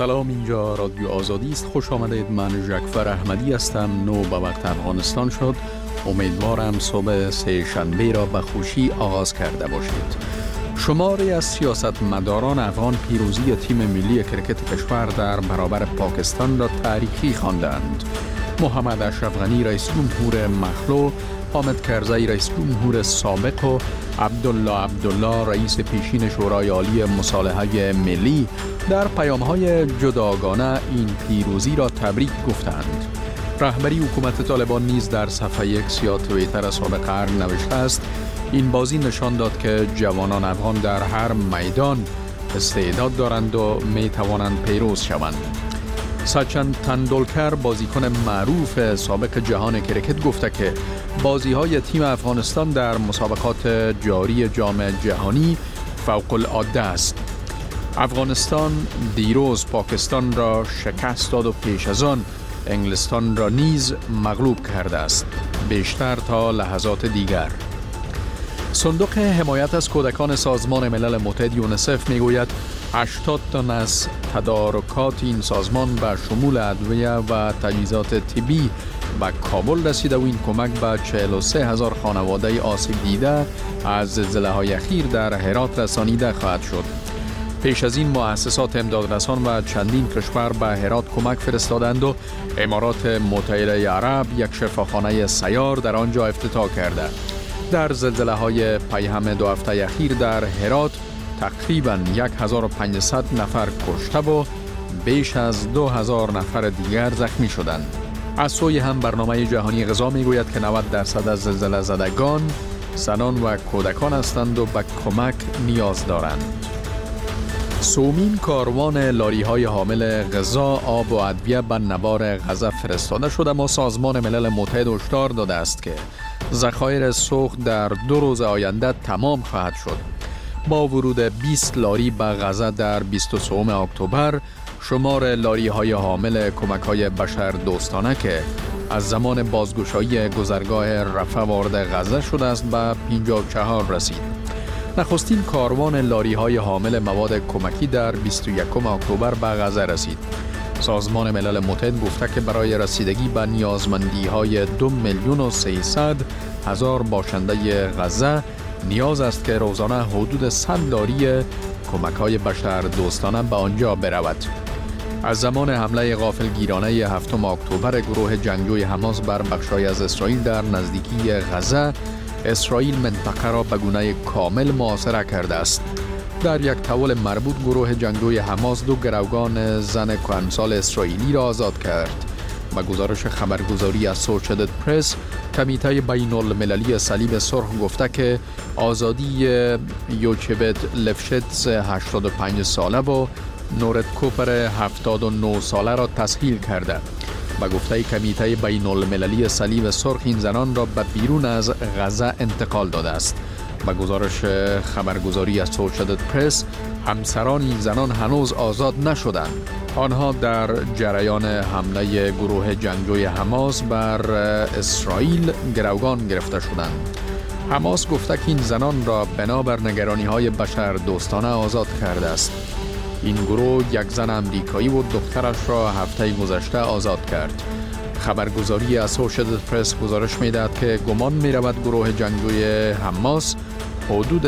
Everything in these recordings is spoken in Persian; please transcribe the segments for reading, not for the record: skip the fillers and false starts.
سلام، اینجا رادیو آزادی است. خوش آمدید. من جعفر احمدی هستم. 9 به وقت افغانستان شد. امیدوارم صبح سه شنبه را به خوشی آغاز کرده باشید. شماری از سیاستمداران افغان پیروزی تیم ملی کرکت کشور در برابر پاکستان را تاریخی خواندند. محمد اشرف غنی رئیس جمهور مخلوع، حامد کرزی رئیس جمهور سابق و عبدالله رئیس پیشین شورای عالی مصالحه ملی در پیام‌های جداگانه این پیروزی را تبریک گفتند. رهبری حکومت طالبان نیز در صفحه X یا توییتر سابق قرن نوشته است: این بازی نشان داد که جوانان افغان در هر میدان استعداد دارند و می توانند پیروز شوند. سچن تندولکر، بازیکن معروف سابق جهان کرکت، گفته که بازی‌های تیم افغانستان در مسابقات جاری جام جهانی فوق العاده است. افغانستان دیروز پاکستان را شکست داد و پیش از آن انگلستان را نیز مغلوب کرده است. بیشتر تا لحظات دیگر. صندوق حمایت از کودکان سازمان ملل متحد یونیسف میگوید 80 تن از تدارکات این سازمان به شمول ادویه و تجهیزات طبی به کابل رسیده و این کمک به 43,000 خانواده آسیب دیده از زلزله‌های اخیر در هرات رسانیده خواهد شد. پیش از این مؤسسات امدادرسان و چندین کشور به هرات کمک فرستادند و امارات متحده عرب یک شفاخانه سیار در آنجا افتتاح کرده. در زلزله‌های پیهم 2 هفته اخیر در هرات تقریباً 1500 نفر کشته و بیش از 2000 نفر دیگر زخمی شدند. از سوی هم برنامه جهانی غذا میگوید که 90% از زلزله زدگان زنان و کودکان هستند و به کمک نیاز دارند. سومین کاروان لاری‌های حامل غذا، آب و ادویه به نوار غزه فرستاده شده، اما سازمان ملل متحد هشدار داده است که ذخایر سوخت در 2 روز آینده تمام خواهد شد. با ورود 20 لاری به غزه در 23 اکتبر، شمار لاری‌های حامل کمک‌های بشر دوستانه که از زمان بازگشایی گذرگاه رفح وارد غزه شده است به 54 رسید. نخستین کاروان لاری‌های حامل مواد کمکی در 21 اکتبر به غزه رسید. سازمان ملل متحد گفته که برای رسیدگی به نیازمندی‌های 2,300,000 باشنده غزه نیاز است که روزانه حدود 100 لاری کمک‌های بشر دوستانه به آنجا برود. از زمان حمله غافلگیرانه 7 اکتبر گروه جنگجوی حماس بر بخش‌های از اسرائیل در نزدیکی غزه، اسرائیل منطقه را به گونه کامل محاصره کرده است. در یک تول مربوط گروه جنگجوی حماس 2 گروگان زن کهنسال اسرائیلی را آزاد کرد. با گزارش خبرگزاری اسوسییتد پرس، کمیته بین المللی صلیب سرخ گفته که آزادی یوچبت لفشتس 85 ساله و نورت کوپر 79 ساله را تسهیل کرده. با گفته کمیته بین المللی صلیب سرخ، این زنان را به بیرون از غزه انتقال داده است. با گزارش خبرگزاری اسوسییتد پرس، همسران این زنان هنوز آزاد نشدند. آنها در جریان حمله گروه جنگجوی حماس بر اسرائیل گروگان گرفته شدند. حماس گفته که این زنان را بنابر نگرانی‌های بشر دوستانه آزاد کرده است. این گروه یک زن امریکایی و دخترش را هفته گذشته آزاد کرد. خبرگزاری اسوسییتد پرس گزارش می‌دهد که گمان می‌رود گروه جنگجوی حماس حدود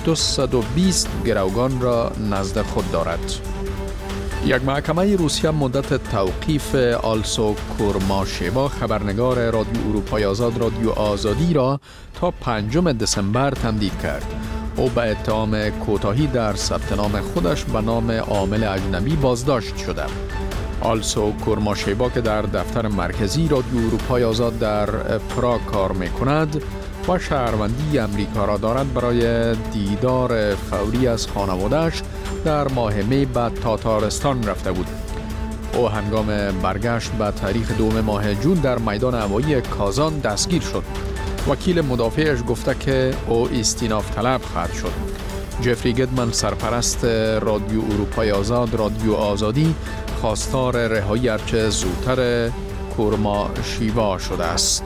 220 گروگان را نزد خود دارد. یک محکمه روسیه مدت توقیف آلسو کورماشیوا، خبرنگار رادیو اروپای آزاد رادیو آزادی را تا 5 دسامبر تمدید کرد. او به اتهام کوتاهی در ثبت نام خودش به نام عامل اجنبی بازداشت شده. آلسو کورماشیوا که در دفتر مرکزی رادیو اروپای آزاد در پراگ کار می‌کند و شهروندی امریکا را دارد، برای دیدار فوری از خانواده‌اش در ماه می به تاتارستان رفته بود. او هنگام برگشت به تاریخ 2 ماه جون در میدان هوایی کازان دستگیر شد. وکیل مدافعش گفته که او استیناف طلب خواهد شد. جفری گدمن، سرپرست رادیو اروپای آزاد رادیو آزادی، خواستار رهایی هرچه زودتر کورماشیوا شده است.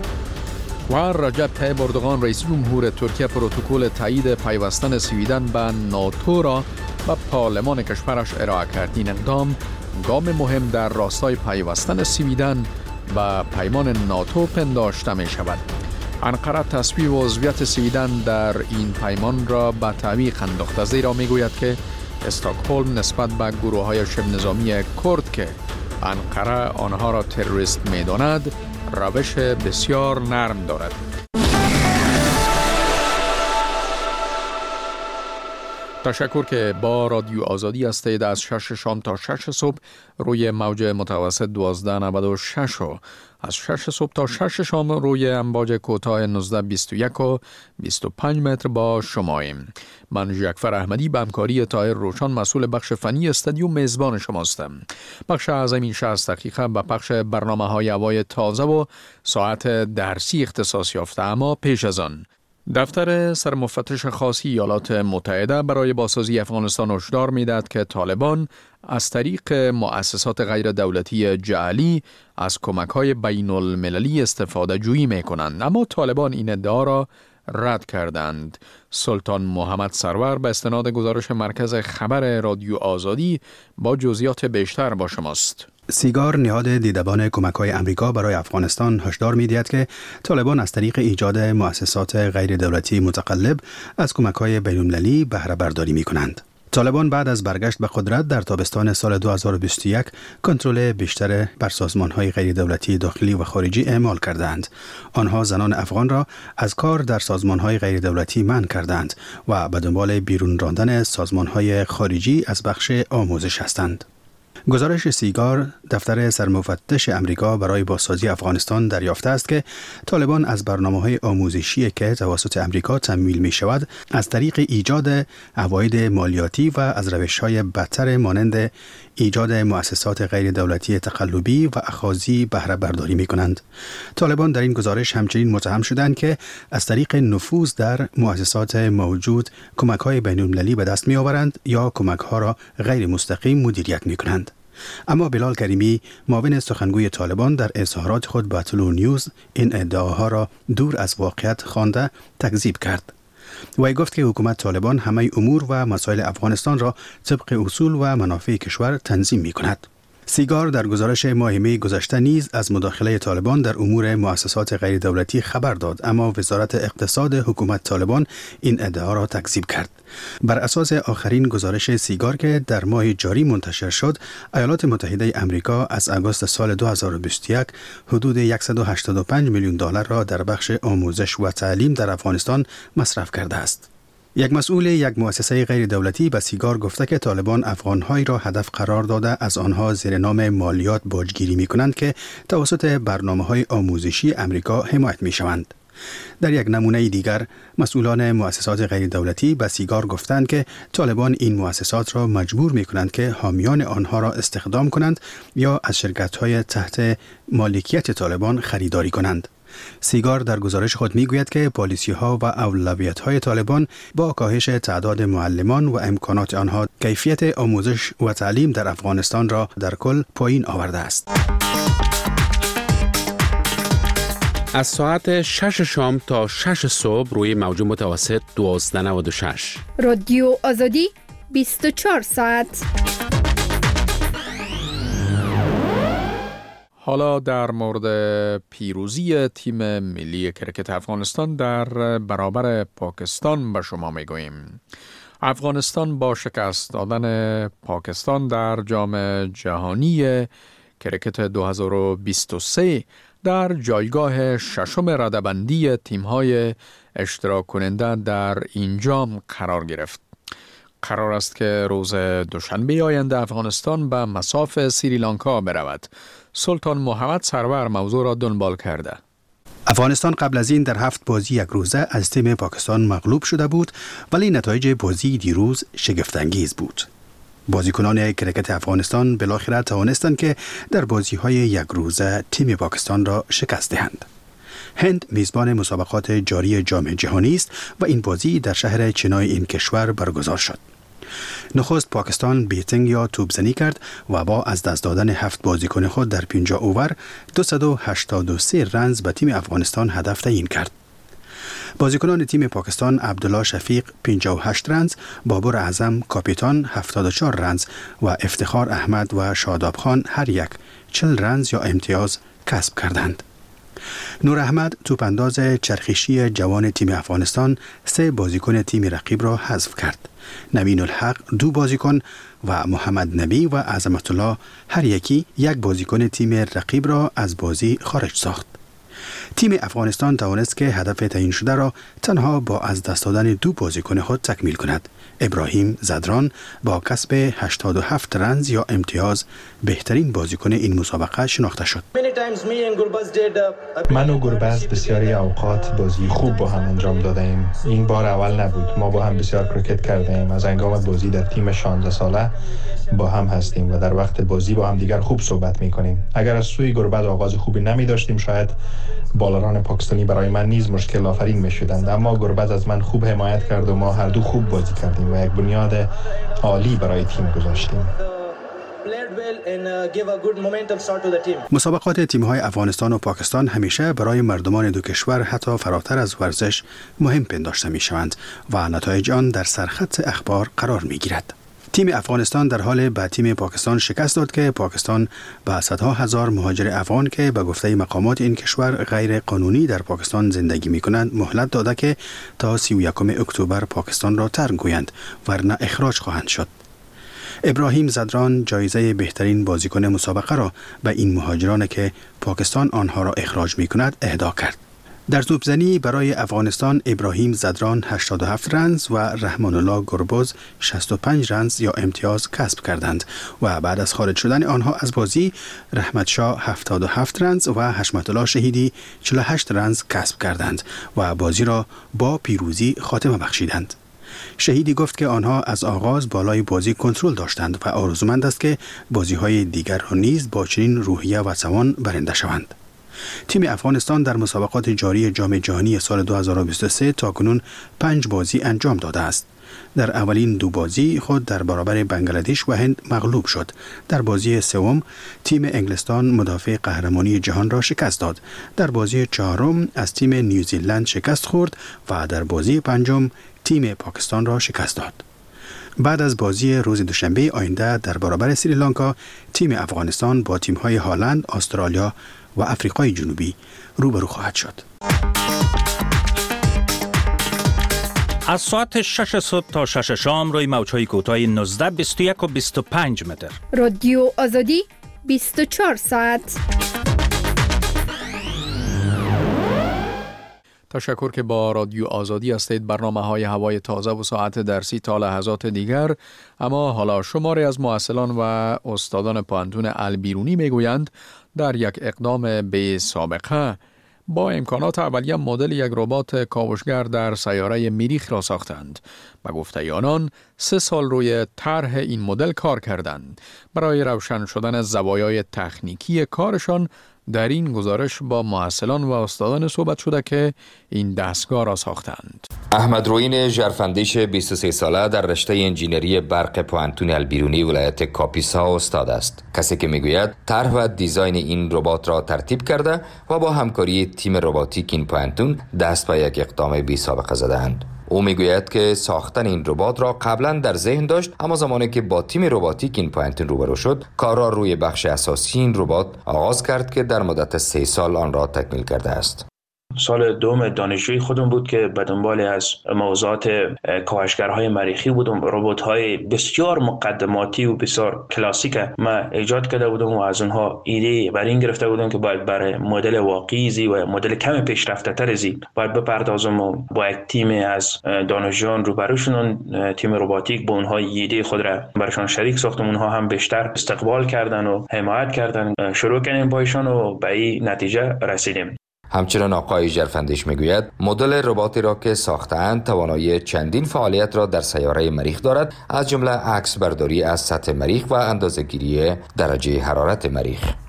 و رجب طیب اردوغان رئیس جمهور ترکیه پروتکل تایید پیوستن سویدن به ناتو را و پارلمان کشورش ارائه کرد. این اقدام گام مهم در راستای پیوستن سویدن و پیمان ناتو پنداشته می شود. انقره تصویب عضویت سویدن در این پیمان را به تعویق انداخته، زیرا می گوید که استکهلم نسبت به گروه‌های شبه نظامی کرد که انقره آنها را تروریست می داند روش بسیار نرم دارد. تشکر که با رادیو آزادی هستید. از 6 شام تا 6 صبح روی موج متوسط 1296 و از 6 صبح تا 6 شام روی امواج کوتاه 1921 و 25 متر با شماییم. من ژکفر احمدی به همکاری طاهر روشن مسئول بخش فنی استودیو میزبان شماستم. بخش از این 60 دقیقه به پخش برنامه‌های هوای تازه و ساعت درسی اختصاص یافته. اما پیش از آن دفتر سرمفتش خاص ایالات متحده برای بازسازی افغانستان هشدار می‌دهد که طالبان از طریق مؤسسات غیر دولتی جعلی از کمک‌های بین المللی استفاده جویی می‌کنند، اما طالبان این ادعا را رد کردند. سلطان محمد سرور به استناد گزارش مرکز خبر رادیو آزادی با جزئیات بیشتر با شماست. سیگار نهاد دیدبان کمک‌های امریکا برای افغانستان هشدار می‌دهد که طالبان از طریق ایجاد مؤسسات غیر دولتی متقلب از کمک‌های بین‌المللی بهره برداری می‌کنند. طالبان بعد از برگشت به قدرت در تابستان سال 2021 کنترل بیشتر بر سازمان‌های غیر دولتی داخلی و خارجی اعمال کردند. آنها زنان افغان را از کار در سازمان‌های غیر دولتی منع کردند و به دنبال بیرون راندن سازمان‌های خارجی از بخش آموزش هستند. گزارش سیگار دفتر سرمفتش امریکا برای بازسازی افغانستان دریافته است که طالبان از برنامه‌های آموزشی که توسط امریکا تمویل می‌شود از طریق ایجاد عواید مالیاتی و از روش‌های بدتر مانند ایجاد مؤسسات غیر دولتی تقلبی و اخاذی بهره برداری می‌کنند. طالبان در این گزارش همچنین متهم شدند که از طریق نفوذ در مؤسسات موجود کمک‌های بین‌المللی به دست می‌آورند یا کمک‌ها را غیر مستقیم مدیریت می‌کنند. اما بلال کریمی معاون سخنگوی طالبان در اظهارات خود به طلوع نیوز این ادعاها را دور از واقعیت خوانده تکذیب کرد. وی گفت که حکومت طالبان همه امور و مسائل افغانستان را طبق اصول و منافع کشور تنظیم می کند. سیگار در گزارش ماه می گذشته نیز از مداخله طالبان در امور مؤسسات غیر دولتی خبر داد، اما وزارت اقتصاد حکومت طالبان این ادعا را تکذیب کرد. بر اساس آخرین گزارش سیگار که در ماه جاری منتشر شد، ایالات متحده امریکا از آگوست سال 2021 حدود $185 میلیون را در بخش آموزش و تعلیم در افغانستان مصرف کرده است. یک مسئول یک مؤسسه غیر دولتی به سیگار گفته که طالبان افغان‌هایی را هدف قرار داده از آنها زیر نام مالیات باجگیری می‌کنند که توسط برنامه‌های آموزشی امریکا حمایت می‌شوند. در یک نمونه دیگر مسئولان مؤسسات غیر دولتی به سیگار گفتند که طالبان این مؤسسات را مجبور می‌کنند که حامیان آنها را استخدام کنند یا از شرکت‌های تحت مالکیت طالبان خریداری کنند. سیگار در گزارش خود میگوید که پالیسی‌ها و اولویت‌های طالبان با کاهش تعداد معلمان و امکانات آنها کیفیت آموزش و تعلیم در افغانستان را در کل پایین آورده است. از ساعت 6 شام تا 6 صبح روی موج متوسط 1296 رادیو آزادی 24 ساعت. حالا در مورد پیروزی تیم ملی کرکت افغانستان در برابر پاکستان به شما میگوییم. افغانستان با شکست دادن پاکستان در جام جهانی کرکت 2023 در جایگاه ششم رده‌بندی تیم‌های اشتراک کننده در این جام قرار گرفت. قرار است که روز دوشنبه آینده افغانستان به مصاف سریلانکا برود. سلطان محمد سرور موضوع را دنبال کرده. افغانستان قبل از این در 7 بازی یک روزه از تیم پاکستان مغلوب شده بود، ولی نتایج بازی دیروز شگفت‌انگیز بود. بازیکنان کرکت افغانستان بالاخره توانستند که در بازی‌های یک روزه تیم پاکستان را شکست دهند. هند میزبان مسابقات جاری جام جهانی است و این بازی در شهر چنای این کشور برگزار شد. نخست پاکستان بیتینگ یا توپزنی کرد و با از دست دادن 7 بازیکن خود در 50 اوور 283 رنز به تیم افغانستان هدف تعیین کرد. بازیکنان تیم پاکستان عبدالله شفیق 58 رنز، بابر اعظم کاپیتان 74 رنز و افتخار احمد و شاداب خان هر یک 40 رنز یا امتیاز کسب کردند. نور احمد توپانداز چرخشی جوان تیم افغانستان 3 بازیکن تیم رقیب را حذف کرد. نوین الحق 2 بازیکن و محمد نبی و عظمت الله هر یکی 1 بازیکن تیم رقیب را از بازی خارج ساخت. تیم افغانستان توانست که هدف تعیین شده را تنها با از دست دادن 2 بازیکن خود تکمیل کند. ابراهیم زدران با کسب 87 رنز یا امتیاز بهترین بازیکن این مسابقه شناخته شد. من و گربز بسیاری اوقات بازی خوب با هم انجام داده ایم. این بار اول نبود. ما با هم بسیار کریکت کرده ایم. از هنگام بازی در تیم 16 ساله با هم هستیم و در وقت بازی با هم دیگر خوب صحبت می کنیم. اگر از سوی گربز آغاز خوبی نمی داشتیم شاید بالران پاکستانی برای من نیز مشکل آفرین می شدند، اما گربز از من خوب حمایت کرد و ما هر دو خوب بازی کردیم و یک بنیاد عالی برای تیم گذاشتیم. مسابقات تیم‌های افغانستان و پاکستان همیشه برای مردمان دو کشور حتی فراتر از ورزش مهم پنداشته می‌شوند و نتایج آن در سرخط اخبار قرار می‌گیرد. تیم افغانستان در حال به تیم پاکستان شکست داد که پاکستان به صدها هزار مهاجر افغان که به گفته مقامات این کشور غیر قانونی در پاکستان زندگی می‌کنند مهلت داده که تا 31 اکتبر پاکستان را ترک گویند ورنه اخراج خواهند شد. ابراهیم زدران جایزه بهترین بازیکن مسابقه را به این مهاجران که پاکستان آنها را اخراج می‌کند اهدا کرد. در توپزنی برای افغانستان ابراهیم زدران 87 رنز و رحمان الله گربز 65 رنز یا امتیاز کسب کردند و بعد از خارج شدن آنها از بازی رحمت شاه 77 رنز و حشمت الله شهیدی 48 رنز کسب کردند و بازی را با پیروزی خاتمه بخشیدند. شهیدی گفت که آنها از آغاز بالای بازی کنترل داشتند و آرزومند است که بازی‌های دیگر را نیز با چنین روحیه و توان برنده شوند. تیم افغانستان در مسابقات جاری جام جهانی سال 2023 تاکنون 5 بازی انجام داده است. در اولین 2 بازی خود در برابر بنگلادش و هند مغلوب شد. در بازی سوم تیم انگلستان مدافع قهرمانی جهان را شکست داد. در بازی چهارم از تیم نیوزیلند شکست خورد و در بازی پنجم تیم پاکستان را شکست داد. بعد از بازی روز دوشنبه آینده در برابر سریلانکا تیم افغانستان با تیم‌های هلند، استرالیا و آفریقای جنوبی روبرو خواهد شد. از ساعت 6 صبح تا 6 شام روی موج‌های کوتاه 19، 21 و 25 متر. رادیو آزادی 24 ساعت. تشکر که با رادیو آزادی هستید. برنامه‌های هوای تازه و ساعت درسی تا لحظات دیگر. اما حالا شماری از محصلان و استادان پوهنتون البیرونی میگویند در یک اقدام بی سابقه با امکانات اولیه مدل یک ربات کاوشگر در سیاره مریخ را ساختند. به گفته آنان 3 سال روی طرح این مدل کار کردند. برای روشن شدن زوایای تکنیکی کارشان در این گزارش با محصلان و استادان صحبت شده که این دستگاه را ساختند. احمد روین ژرفندیش 23 ساله در رشته انجینری برق پوهنتون البیرونی ولایت کاپیسا استاد است. کسی که میگوید طرح و دیزاین این ربات را ترتیب کرده و با همکاری تیم رباتیک این پوهنتون دست به یک اقدام بی سابقه زدند. او میگوید که ساختن این ربات را قبلا در ذهن داشت، اما زمانی که با تیم رباتیک این پوهنتون روبرو شد کار را روی بخش اساسی این ربات آغاز کرد که در مدت 3 سال آن را تکمیل کرده است. سال دوم دانشجویی خودم بود که به دنبال از موضوعات کاوشگرهای مریخی بودم. ربات‌های بسیار مقدماتی و بسیار کلاسیک ما ایجاد کرده بودم و از اونها ایده بر این گرفته بودم که باید برای مدل واقعی و مدل کم پیشرفته تر باید بپردازم و با یک تیم از دانشجویان روبرو شدن. تیم رباتیک با اونها ایده خود را برشان شریک ساختم. اونها هم بیشتر استقبال کردن و حمایت کردن. شروع کردیم با ایشان و به این نتیجه رسیدیم. همچنین آقای ژرفندیش میگوید مدل رباتی را که ساختند توانایی چندین فعالیت را در سیاره مریخ دارد، از جمله عکس برداری از سطح مریخ و اندازه‌گیری درجه حرارت مریخ.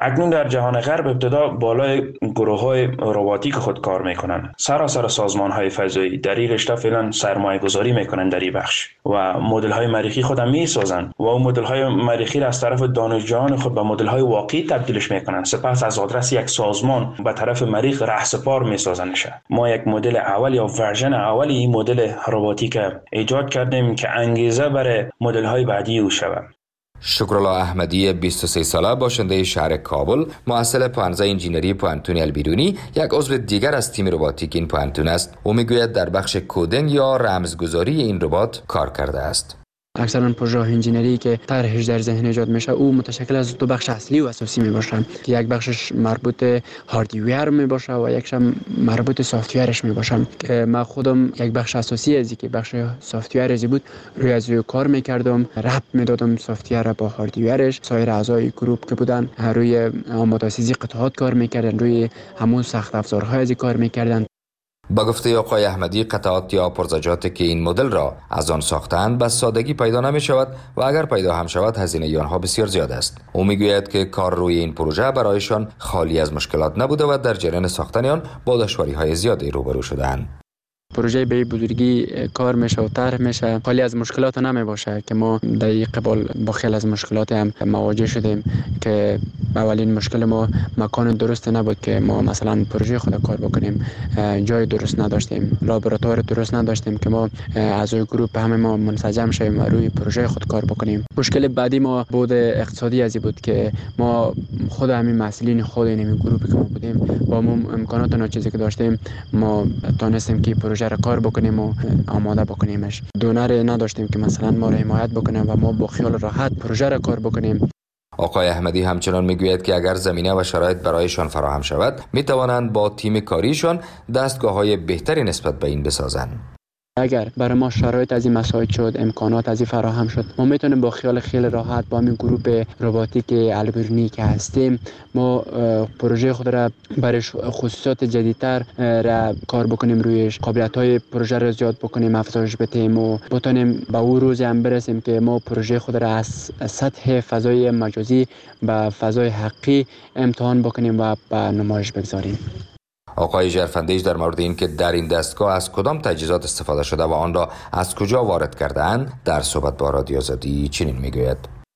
اکنون در جهان غرب ابتدا بالای گروه‌های رباتیک خود کار میکنن. سراسر سازمان‌های فضایی در این رشته فعلا سرمایه‌گذاری میکنن در این بخش و مدل‌های مریخی خود هم میسازن و اون مدل‌های مریخی را از طرف دانشجویان خود به مدل‌های واقعی تبدیلش میکنن. سپس از آدرس یک سازمان به طرف مریخ رهسپار میسازنش. ما یک مدل اول یا ورژن اول این مدل رباتیک ایجاد کردیم که انگیزه برای مدل‌های بعدی او شود. شکرالله احمدی 23 ساله باشنده شهر کابل، محصل پانزه انجینری پوانتون البیرونی، یک عضو دیگر از تیم رباتیک این پوانتون است. او میگوید در بخش کدینگ یا رمزگذاری این ربات کار کرده است. اکثرا پروژه انجینری که طرحش در ذهن ایجاد میشه او متشکل از دو بخش اصلی و اساسی میباشه که یک بخشش مربوط هاردویر میباشه و یکش مربوط سافتویرش میباشه که من خودم یک بخش اساسی از که بخش سافتویر ازی بود روی از کار میکردم، ربط میدادم سافتویر با هاردویرش. سایر اعضای گروپ که بودن روی آماده‌سازی قطعات کار میکردن، روی همون سخت افزارهای ازی کار میکردن. با گفته آقای احمدی قطعات یا پرزجاتی که این مدل را از آن ساختند به سادگی پیدا نمی شود و اگر پیدا هم شود هزینه آنها بسیار زیاد است. او می گوید که کار روی این پروژه برایشان خالی از مشکلات نبوده و در جریان ساختن آن با دشواری های زیادی روبرو شدند. پروژه به بزرگی کار میشه و طرح میشه، خالی از مشکلات نمی باشه که ما در قبال با خیلی از مشکلات هم مواجه شدیم که اولین مشکل ما مکان درست نبود که ما مثلا پروژه خود کار بکنیم، جای درست نداشتیم، لابراتوار درست نداشتیم که ما از گروپ همه ما منسجم شویم و روی پروژه خود کار بکنیم. مشکل بعدی ما بود اقتصادی ازی بود که ما خود همین مسئولین خود این گروپی که ما بودیم با امکانات ناچیزی که داشتیم ما تونستیم که پروژه را کار بکنیم و آماده بکنیمش. دونر نداشتیم که مثلا ما را حمایت بکنه و ما با خیال راحت پروژه را کار بکنیم. آقای احمدی همچنان میگوید که اگر زمینه و شرایط برایشان فراهم شود می توانند با تیم کاریشان دستگاه‌های بهتری نسبت به این بسازند. اگر برای ما شرایط از این مساعد شد، امکانات از این فراهم شد، ما میتونیم با خیال خیلی راحت با همین گروپ رباتیک البیرونی که هستیم ما پروژه خود را برای خصوصیات جدیدتر را کار بکنیم، رویش قابلیت‌های پروژه را زیاد بکنیم، افزایش بدیم و بتونیم به اون روزی هم برسیم که ما پروژه خود را از سطح فضای مجازی به فضای حقیقی امتحان بکنیم و به نمایش بگذاریم. آقای ژرفندیش در مورد این که در این دستگاه از کدام تجهیزات استفاده شده و آن را از کجا وارد کرده‌اند در صحبت با رادیو آزادی چنین میگوید.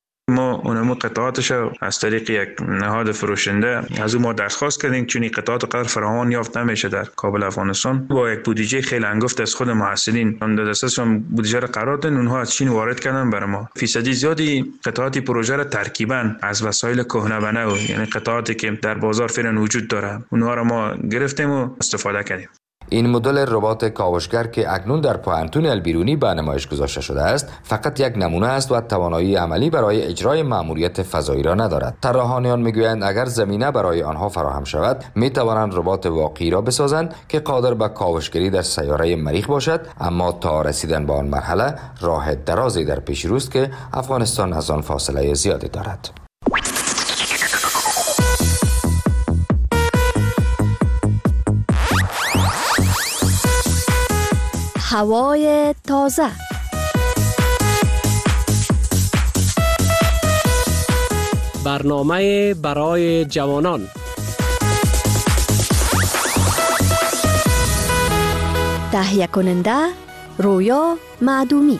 ما اونمو قطعاتش از طریق یک نهاد فروشنده از ما درخواست کردیم، چون این قطعات قدر فراوان یافت نمیشه در کابل افغانستان. با یک بودجه خیلی انگفت از خود محصلین هم در دسترسشون بودجه را قرار دادن، اونها از چین وارد کردن برای ما. فیصدی زیادی قطعات پروژه را ترکیبا از وسایل کهنه و نو، یعنی قطعاتی که در بازار فعلا وجود داره، اونها را ما گرفتیم و استفاده کردیم. این مدل ربات کاوشگر که اکنون در پوانتون البیرونی به نمایش گذاشته شده است فقط یک نمونه است و توانایی عملی برای اجرای مأموریت فضایی را ندارد. طراحان میگویند اگر زمینه برای آنها فراهم شود می توانند ربات واقعی را بسازند که قادر به کاوشگری در سیاره مریخ باشد، اما تا رسیدن به آن مرحله راه درازی در پیش روست که افغانستان از آن فاصله زیادی دارد. هوای تازه. برنامه برای جوانان. تهیه کننده رویا معدومی.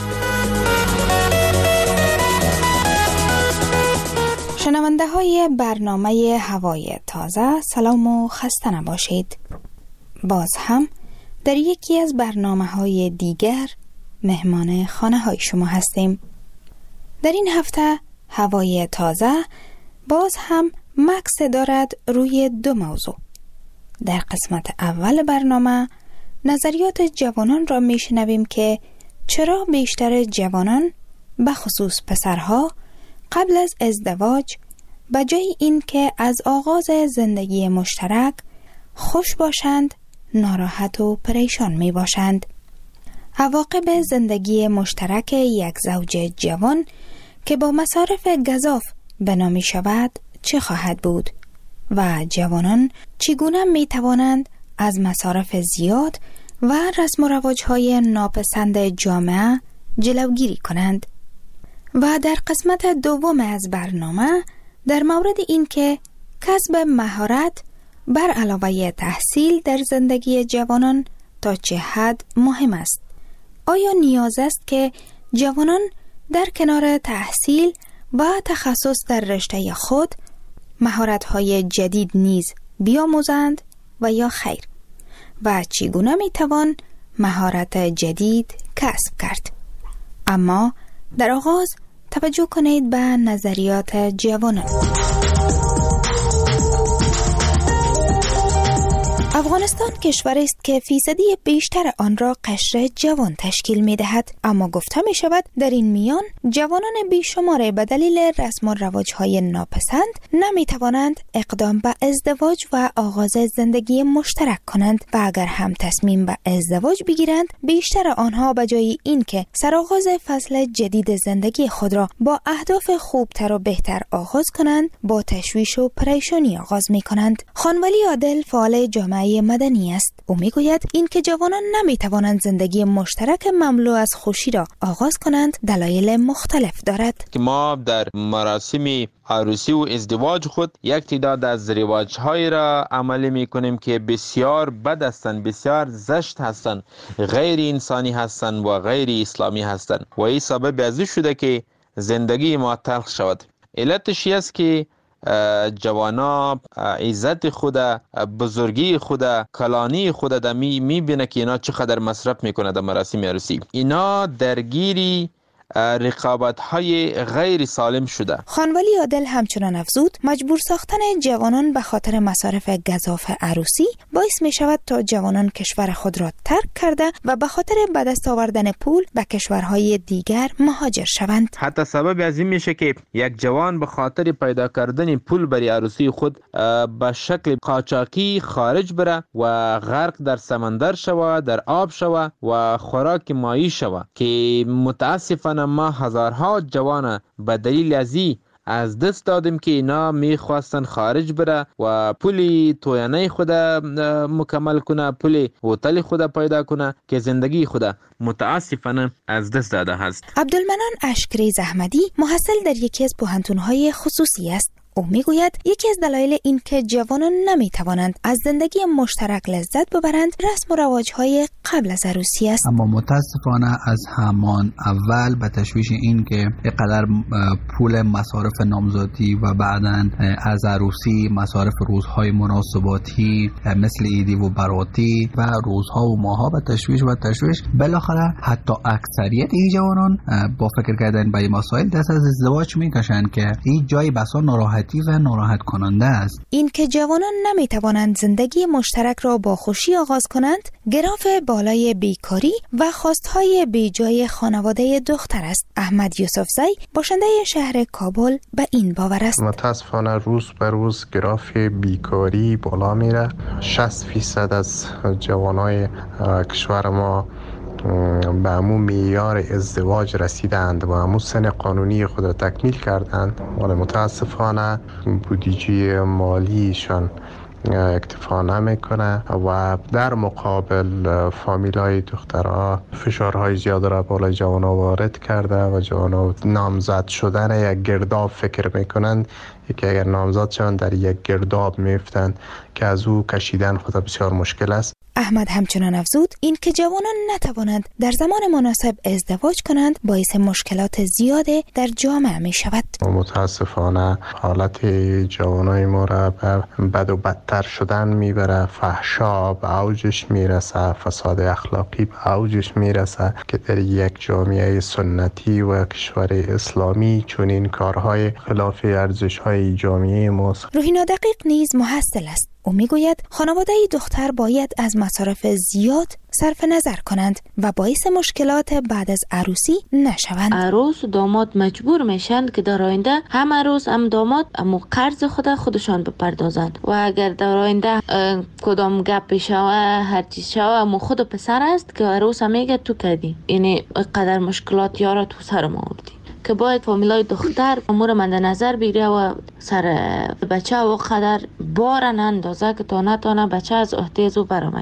شنونده های برنامه هوای تازه، سلام و خسته نباشید. باز هم در یکی از برنامه‌های دیگر مهمان خانه‌های شما هستیم. در این هفته هوای تازه باز هم مکس دارد روی دو موضوع. در قسمت اول برنامه نظریات جوانان را میشنویم که چرا بیشتر جوانان به خصوص پسرها قبل از ازدواج به جای این که از آغاز زندگی مشترک خوش باشند ناراحت و پریشان می باشند. عواقب زندگی مشترک یک زوج جوان که با مصارف گزاف بنا می شود چه خواهد بود و جوانان چگونه می توانند از مصارف زیاد و رسم و رواج‌های ناپسند جامعه جلوگیری کنند. و در قسمت دوم از برنامه در مورد این که کسب مهارت بر علاوه تحصیل در زندگی جوانان تا چه حد مهم است. آیا نیاز است که جوانان در کنار تحصیل و تخصص در رشته خود مهارت‌های جدید نیز بیاموزند و یا خیر؟ و چگونه می‌توان مهارت جدید کسب کرد؟ اما در آغاز توجه کنید به نظریات جوانان. افغانستان کشوری است که فیصدی بیشتر آن را قشر جوان تشکیل می دهد، اما گفته می شود در این میان جوانان بیشمار به دلیل رسم و رواج‌های ناپسند نمی توانند اقدام به ازدواج و آغاز زندگی مشترک کنند و اگر هم تصمیم به ازدواج بگیرند بیشتر آنها به جای اینکه سرآغاز فصل جدید زندگی خود را با اهداف خوبتر و بهتر آغاز کنند با تشویش و پریشانی آغاز می کنند. خانولی عادل فعال جامعه مدنی است. او میگوید این که جوانان نمیتوانند زندگی مشترک مملو از خوشی را آغاز کنند دلایل مختلف دارد. که ما در مراسم عروسی و ازدواج خود یک تعداد از رواج‌های را عملی میکنیم که بسیار بد هستند، بسیار زشت هستند، غیر انسانی هستند و غیر اسلامی هستند و این سبب از شده که زندگی ما تلخ شود. علتش است که جوانا عزت خود، بزرگی خود، کلانی خود در میبینه که اینا چقدر مصرف میکنه در مراسم عروسی. اینا درگیری رقابت‌های غیر سالم شده. خانولی عادل همچنان افزود مجبور ساختن جوانان به خاطر مصارف گزاف عروسی باعث می شود تا جوانان کشور خود را ترک کرده و به خاطر به دست آوردن پول به کشورهای دیگر مهاجر شوند. حتی سبب از این میشه که یک جوان به خاطر پیدا کردن پول برای عروسی خود به شکل قاچاقی خارج بره و غرق در سمندر شوه، در آب شوه و خوراک مایی شوه که متاسفانه ما هزارها جوان به دلیل از دست دادیم که اینا میخواستن خارج بره و پولی تویانه خود مکمل کنه، پولی هتل خود پیدا کنه که زندگی خود متاسفانه از دست داده هست. عبدالمنان اشکری زحمدی محصل در یکی از پوهنتون‌های خصوصی است. او میگوید یکی از دلایل این که جوانان نمیتوانند از زندگی مشترک لذت ببرند رسم و رواج‌های قبل از عروسی است. اما متاسفانه از همان اول به تشویش این که اینقدر پول مصارف نامزادی و بعداً از عروسی مصارف روزهای مناسباتی مثل عیدی و براتی و روزها و ماها به تشویش بالاخره حتی اکثریت این جوانان با فکر کردن به این مسائل دست از ازدواج میکشند که این جای بسا ناراحتی و ناراحت کننده است. این که جوانان نمیتوانند زندگی مشترک را با خوشی آغاز کنند گراف بالای بیکاری و خواستهای بیجای خانواده دختر است. احمد یوسفزی باشنده شهر کابل به این باور است. متاسفانه روز به روز گراف بیکاری بالا میره. 60% از جوانای کشور ما به همون معیار ازدواج رسیدند و همون سن قانونی خود را تکمیل کردند، ولی متاسفانه بودجه مالیشان اکتفا نمیکنه و در مقابل فامیلای دخترها فشارهای زیاد را بالای جوانا وارد کرده و جوانا نامزد شدن یک گرداب فکر میکنند که اگر نامزد شوند در یک گرداب میفتند که از او کشیدن خود بسیار مشکل است. احمد همچنان افزود این که جوانان نتوانند در زمان مناسب ازدواج کنند باعث مشکلات زیاد در جامعه می شود. متاسفانه حالت جوانای ما را به بد و بدتر شدن میبره. فحشا به اوجش میرسه، فساد اخلاقی به اوجش میرسه که در یک جامعه سنتی و کشور اسلامی چون این کارهای خلاف ارزش‌های جامعه ماست. روحینا دقیق نیز محصل است. او میگوید خانواده دختر باید از مصارف زیاد صرف نظر کنند و باعث مشکلات بعد از عروسی نشوند. عروس و داماد مجبور میشن که در آینده هم عروس هم داماد امو قرض خودشان بپردازند و اگر در آینده کدام گپ شوه هر چیز شوه امو خود پسر است که عروس هم میگه تو کردی، یعنی قدر مشکلات یارا تو سر ما آوردی که باید فامیلای دختر امور مد نظر بگیره و سر بچه و قدر بار اندازه که تا نتانه بچه از عهده او برآمده.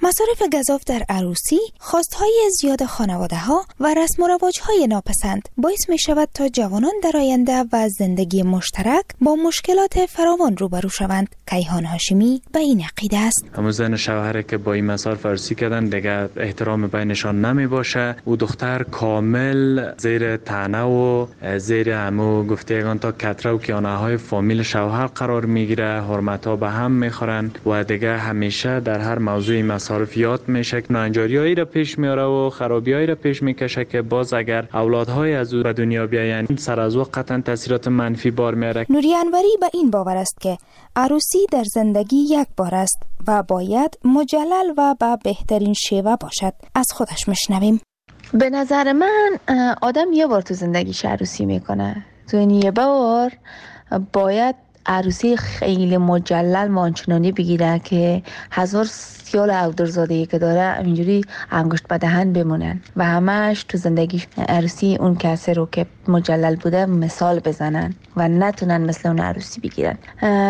مصارف گزاف در عروسی، خواستهای زیاد خانواده ها و رسم و رواج های ناپسند باعث می شود تا جوانان در آینده و زندگی مشترک با مشکلات فراوان روبرو شوند. کیهان هاشمی به این عقیده است. همون زن شوهر که با این مصارف عروسی کردن دیگه احترام بینشان نمی باشه و دختر کامل زیر طعنه و زیر همو گفتگان تا کتره و کیانه های فامیل شوهر قرار میگیره، حرمت ها به هم میخورن و دیگه همیشه در هر موضوع مصارف یاد میشه که ناانجاریایی را پیش میاره و خرابیایی را پیش میکشه که باز اگر اولادهای از او به دنیا بیاین سر از وقت قطعا تاثیرات منفی بار میاره. نوری انوری به این باور است که عروسی در زندگی یک بار است و باید مجلل و به بهترین شیوه باشد. از خودش میشنویم. به نظر من آدم یه بار تو زندگیش عروسی میکنه، تو این یه بار باید عروسی خیلی مجلل مانچنانی بگیره که 1000 سیال اودرزادهی که داره اینجوری انگشت به دهن بمونن و همش تو زندگیش عروسی اون کسی رو که مجلل بوده مثال بزنن و نتونن مثل اون عروسی بگیرن.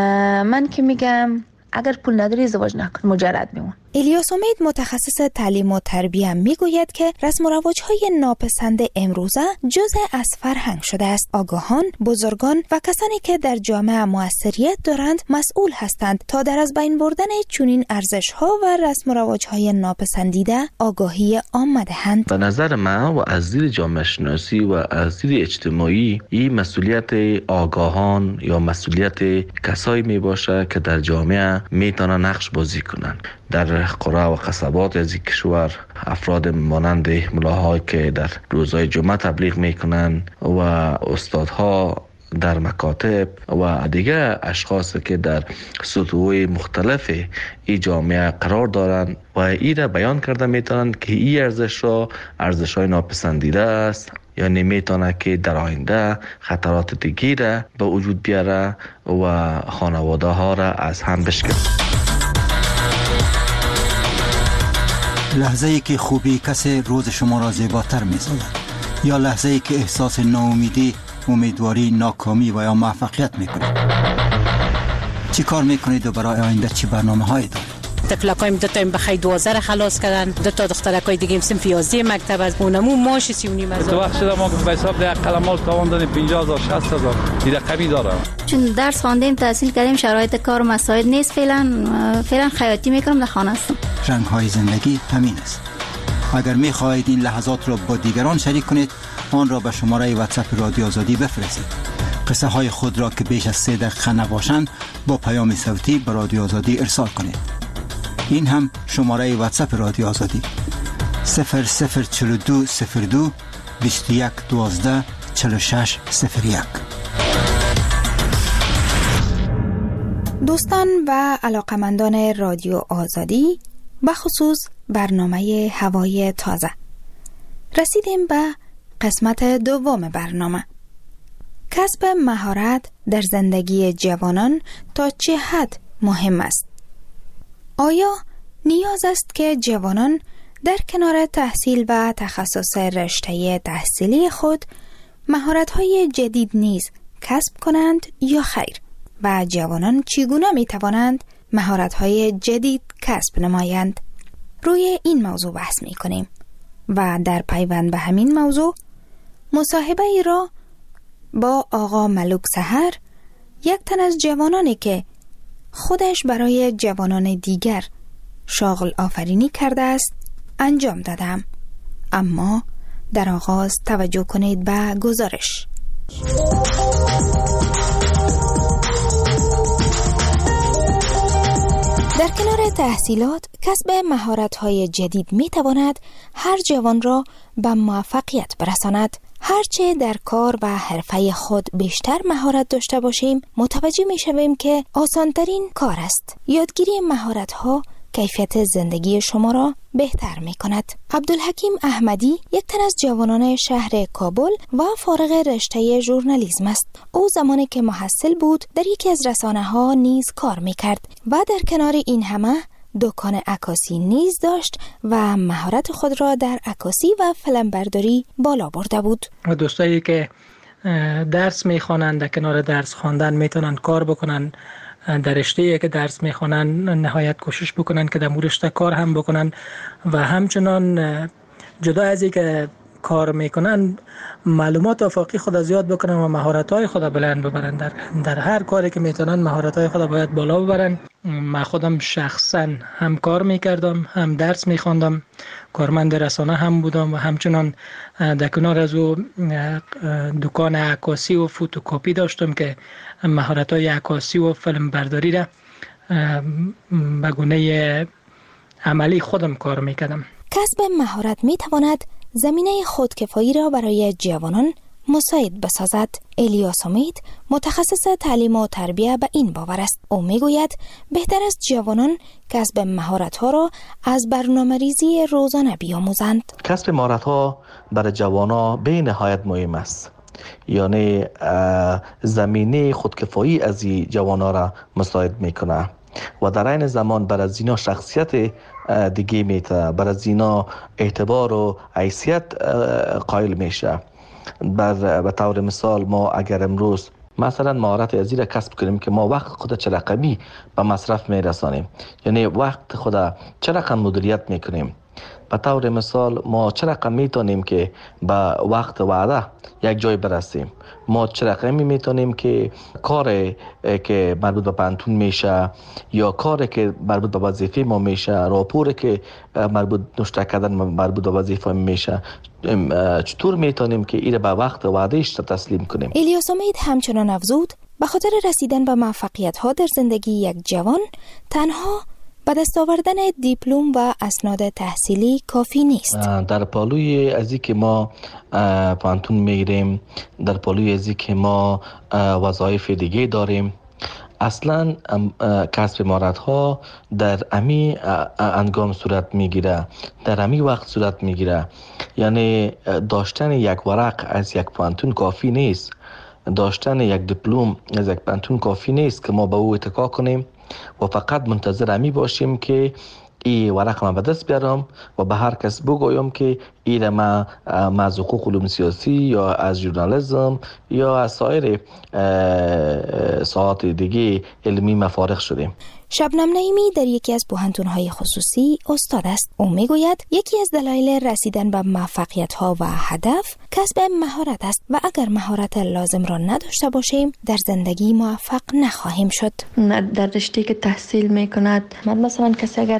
من که میگم اگر پول نداری ازدواج نکن، مجرد بمون. الیاس امید متخصص تعلیم و تربیه میگوید که رسم و رواج‌های ناپسند امروزه جزء از فرهنگ شده است. آگاهان، بزرگان و کسانی که در جامعه موثریت دارند مسئول هستند تا در از بین بردن چنین ارزش‌ها و رسم و رواج‌های ناپسندیده آگاهی عامه دهند. به نظر من و از دید جامعه شناسی و از دید اجتماعی این مسئولیت آگاهان یا مسئولیت کسایی می باشه که در جامعه میتونن نقش بازی کنند. در قرى و قصبات از این کشور افراد مانند ملاهایی که در روزهای جمعه تبلیغ میکنن و استادها در مکاتب و دیگه اشخاص که در سطوح مختلف این جامعه قرار دارن و این را بیان کرده میتونن که این ارزش‌های ناپسندیده است، یعنی میتونه که در آینده خطرات دیگه را به وجود بیاره و خانواده ها را از هم بشکنه. لحظه ای که خوبی کسی روز شما را زیباتر می‌سازد یا لحظه ای که احساس ناامیدی، امیدواری، ناکامی و یا موفقیت می‌کنید. چی کار می‌کنید و برای آینده چی برنامه‌هایی دارید؟ طفلکایم دو تا بخیر 12 خلاص کردن، دو تا دخترکای دیگه صنف 11 مکتب از اونمو ماش 39 هزار. تو وقت شده ما به حساب ده قلمال تاوان دادیم 50000 60000 دیگه کمی داره. چون درس خواندیم تحصیل کردیم شرایط کار مساعد نیست، فعلا خیاطی میکنم در خانه هستم. رنگ‌های زندگی همین است. اگر می‌خواهید این لحظات را با دیگران شریک کنید، آن را به شماره واتساپ رادیو آزادی بفرستید. قصه های خود را که بیش از 3 دقیقه نباشند با پیام صوتی به رادیو آزادی ارسال کنید. این هم شماره واتساپ رادیو آزادی 004202 21 12 46 01. دوستان و علاقمندان رادیو آزادی، بخصوص برنامه هوای تازه، رسیدیم به قسمت دوم برنامه. کسب مهارت در زندگی جوانان تا چه حد مهم است؟ آیا نیاز است که جوانان در کنار تحصیل و تخصص رشته تحصیلی خود مهارت‌های جدید نیز کسب کنند یا خیر؟ و جوانان چگونه می‌توانند مهارت‌های جدید کسب نمایند؟ روی این موضوع بحث می‌کنیم و در پیوند به همین موضوع مصاحبه ای را با آقا ملوک سحر، یک تن از جوانانی که خودش برای جوانان دیگر شاغل آفرینی کرده است انجام دادم. اما در آغاز توجه کنید به گزارش. در کنار تحصیلات، کسب مهارت‌های جدید می‌تواند هر جوان را به موفقیت برساند. هرچه در کار و حرفه خود بیشتر مهارت داشته باشیم، متوجه می‌شویم که آسان‌ترین کار است. یادگیری مهارت‌ها کیفیت زندگی شما را بهتر می‌کند. عبدالحکیم احمدی یک تن از جوانان شهر کابل و فارغ رشته ژورنالیسم است. او زمانی که محصل بود در یکی از رسانه‌ها نیز کار می‌کرد و در کنار این همه دکان عکاسی نیز داشت و مهارت خود را در عکاسی و فیلمبرداری بالا برده بود. و دوستایی که درس میخوانند در کنار درس خواندن میتونن کار بکنن در رشته‌ای که درس میخوانن نهایت کوشش بکنن که در مورد رشته کار هم بکنن و همچنان جدا از اینکه کار میکنن معلومات افاقی خود زیاد بکنن و مهارت‌های خود بلند ببرن. در هر کاری که میتونن مهارت‌های خود باید بالا ببرن. من خودم شخصا هم کار میکردم، هم درس میخواندم، کارمند رسانه هم بودم و همچنان در کنار از او دکان عکاسی و فوتوکپی داشتم که مهارت‌های عکاسی و فیلم برداری را به گونه عملی خودم کار میکردم. کسب مهارت میتواند زمینه خودکفایی را برای جوانان مساعد بسازد. الیاس امید متخصص تعلیم و تربیت به این باور است. او میگوید بهتر است جوانان کسب مهارت‌ها را از برنامه‌ریزی روزانه بیاموزند. کسب مهارت‌ها برای جوانان به نهایت مهم است. یعنی زمینه خودکفایی از این جوانان را مساعد میکنه و در این زمان برای زینا شخصیت دیگه میته، برای زینا اعتبار و حیثیت قائل میشه. به طور مثال ما اگر امروز مثلا مهارت از این را کسب کنیم که ما وقت خود چه رقمی به مصرف میرسانیم، یعنی وقت خود چه رقم مدیریت میکنیم، به طور مثال ما چه رقم میتونیم که به وقت وعده یک جای برسیم، ما چه رقمی میتونیم که کار که مربوط به پانتون میشه یا کاری که مربوط به وظیفه ما میشه، راپوری که مربوط نوشته کردن مربوط به وظیفه میشه، چطور میتونیم که این به وقت وعدهش تسلیم کنیم. الیاس امید همچنان افزود به خاطر رسیدن به موفقیت ها در زندگی یک جوان تنها به دست آوردن دیپلم و اسناد تحصیلی کافی نیست. در پالوی ازی که ما پانتون میگیریم، در پالوی ازی که ما وظایف دیگه داریم، اصلا کسب مهارت ها در امی انگام صورت میگیره، در امی وقت صورت میگیره. یعنی داشتن یک ورق از یک پانتون کافی نیست، داشتن یک دیپلم از یک پانتون کافی نیست که ما به او اتکا کنیم و فقط منتظر امی باشیم که این ورق ما به دست بیارم و به هر کس بگویم که این ما از حقوق علوم سیاسی یا از ژورنالیسم یا از سایر ساعات دیگه علمی مفارغ شدیم. شبنم نعیمی در یکی از پوهنتون‌های خصوصی استاد است. او میگوید یکی از دلایل رسیدن به موفقیت‌ها و هدف کسب مهارت است و اگر مهارت لازم را نداشته باشیم در زندگی موفق نخواهیم شد. در رشته‌ای که تحصیل میکند، مثلا کسی اگر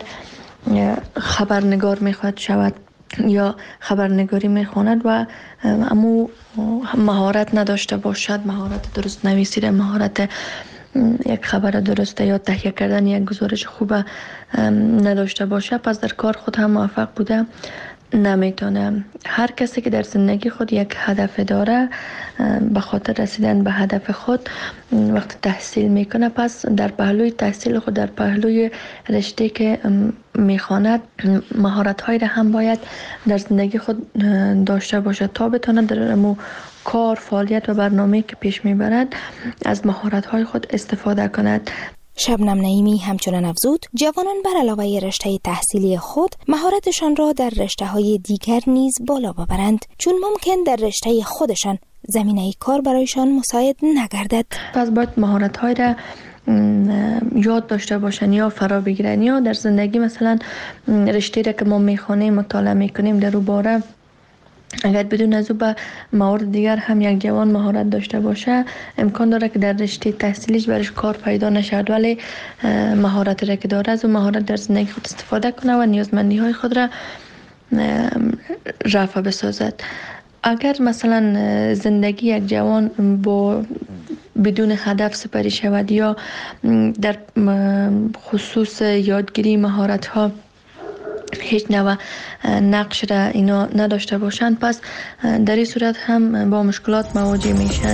خبرنگار میخواد شود یا خبرنگاری میخواند و اما مهارت نداشته باشد، مهارت درست نویسیدن، مهارت یک خبر درسته یا تهیه کردن یک گزارش خوب نداشته باشه، پس در کار خود هم موفق بوده نمیتونه. هر کسی که در زندگی خود یک هدف داره، به خاطر رسیدن به هدف خود وقت تحصیل میکنه، پس در پهلوی تحصیل خود، در پهلوی رشته که میخواند، مهارت هایی را هم باید در زندگی خود داشته باشه تا بتونه در کار، فعالیت و برنامه‌ای که پیش میبرد از مهارت‌های خود استفاده کند. شبنم نعیمی همچنان افزود جوانان بر علاوه رشته تحصیلی خود مهارتشان را در رشته‌های دیگر نیز بالا ببرند، چون ممکن در رشته خودشان زمینه کار برایشان مساعد نگردد. پس باید مهارت‌های را یاد داشته باشن یا فرا بگیرن، یا در زندگی مثلا رشته را که ما میخوانیم، مطالعه میکنیم، در اون باره اگر بدون از او به موارد دیگر هم یک جوان مهارت داشته باشه، امکان داره که در رشته تحصیلیش برش کار پیدا نشد، ولی مهارت را که داره از اون مهارت در زندگی خود استفاده کنه و نیازمندی های خود را رفع بسازد. اگر مثلا زندگی یک جوان با بدون هدف سپری شود یا در خصوص یادگیری مهارت ها هیچ نوع نقش را اینا نداشته باشند، پس در این صورت هم با مشکلات مواجه میشن.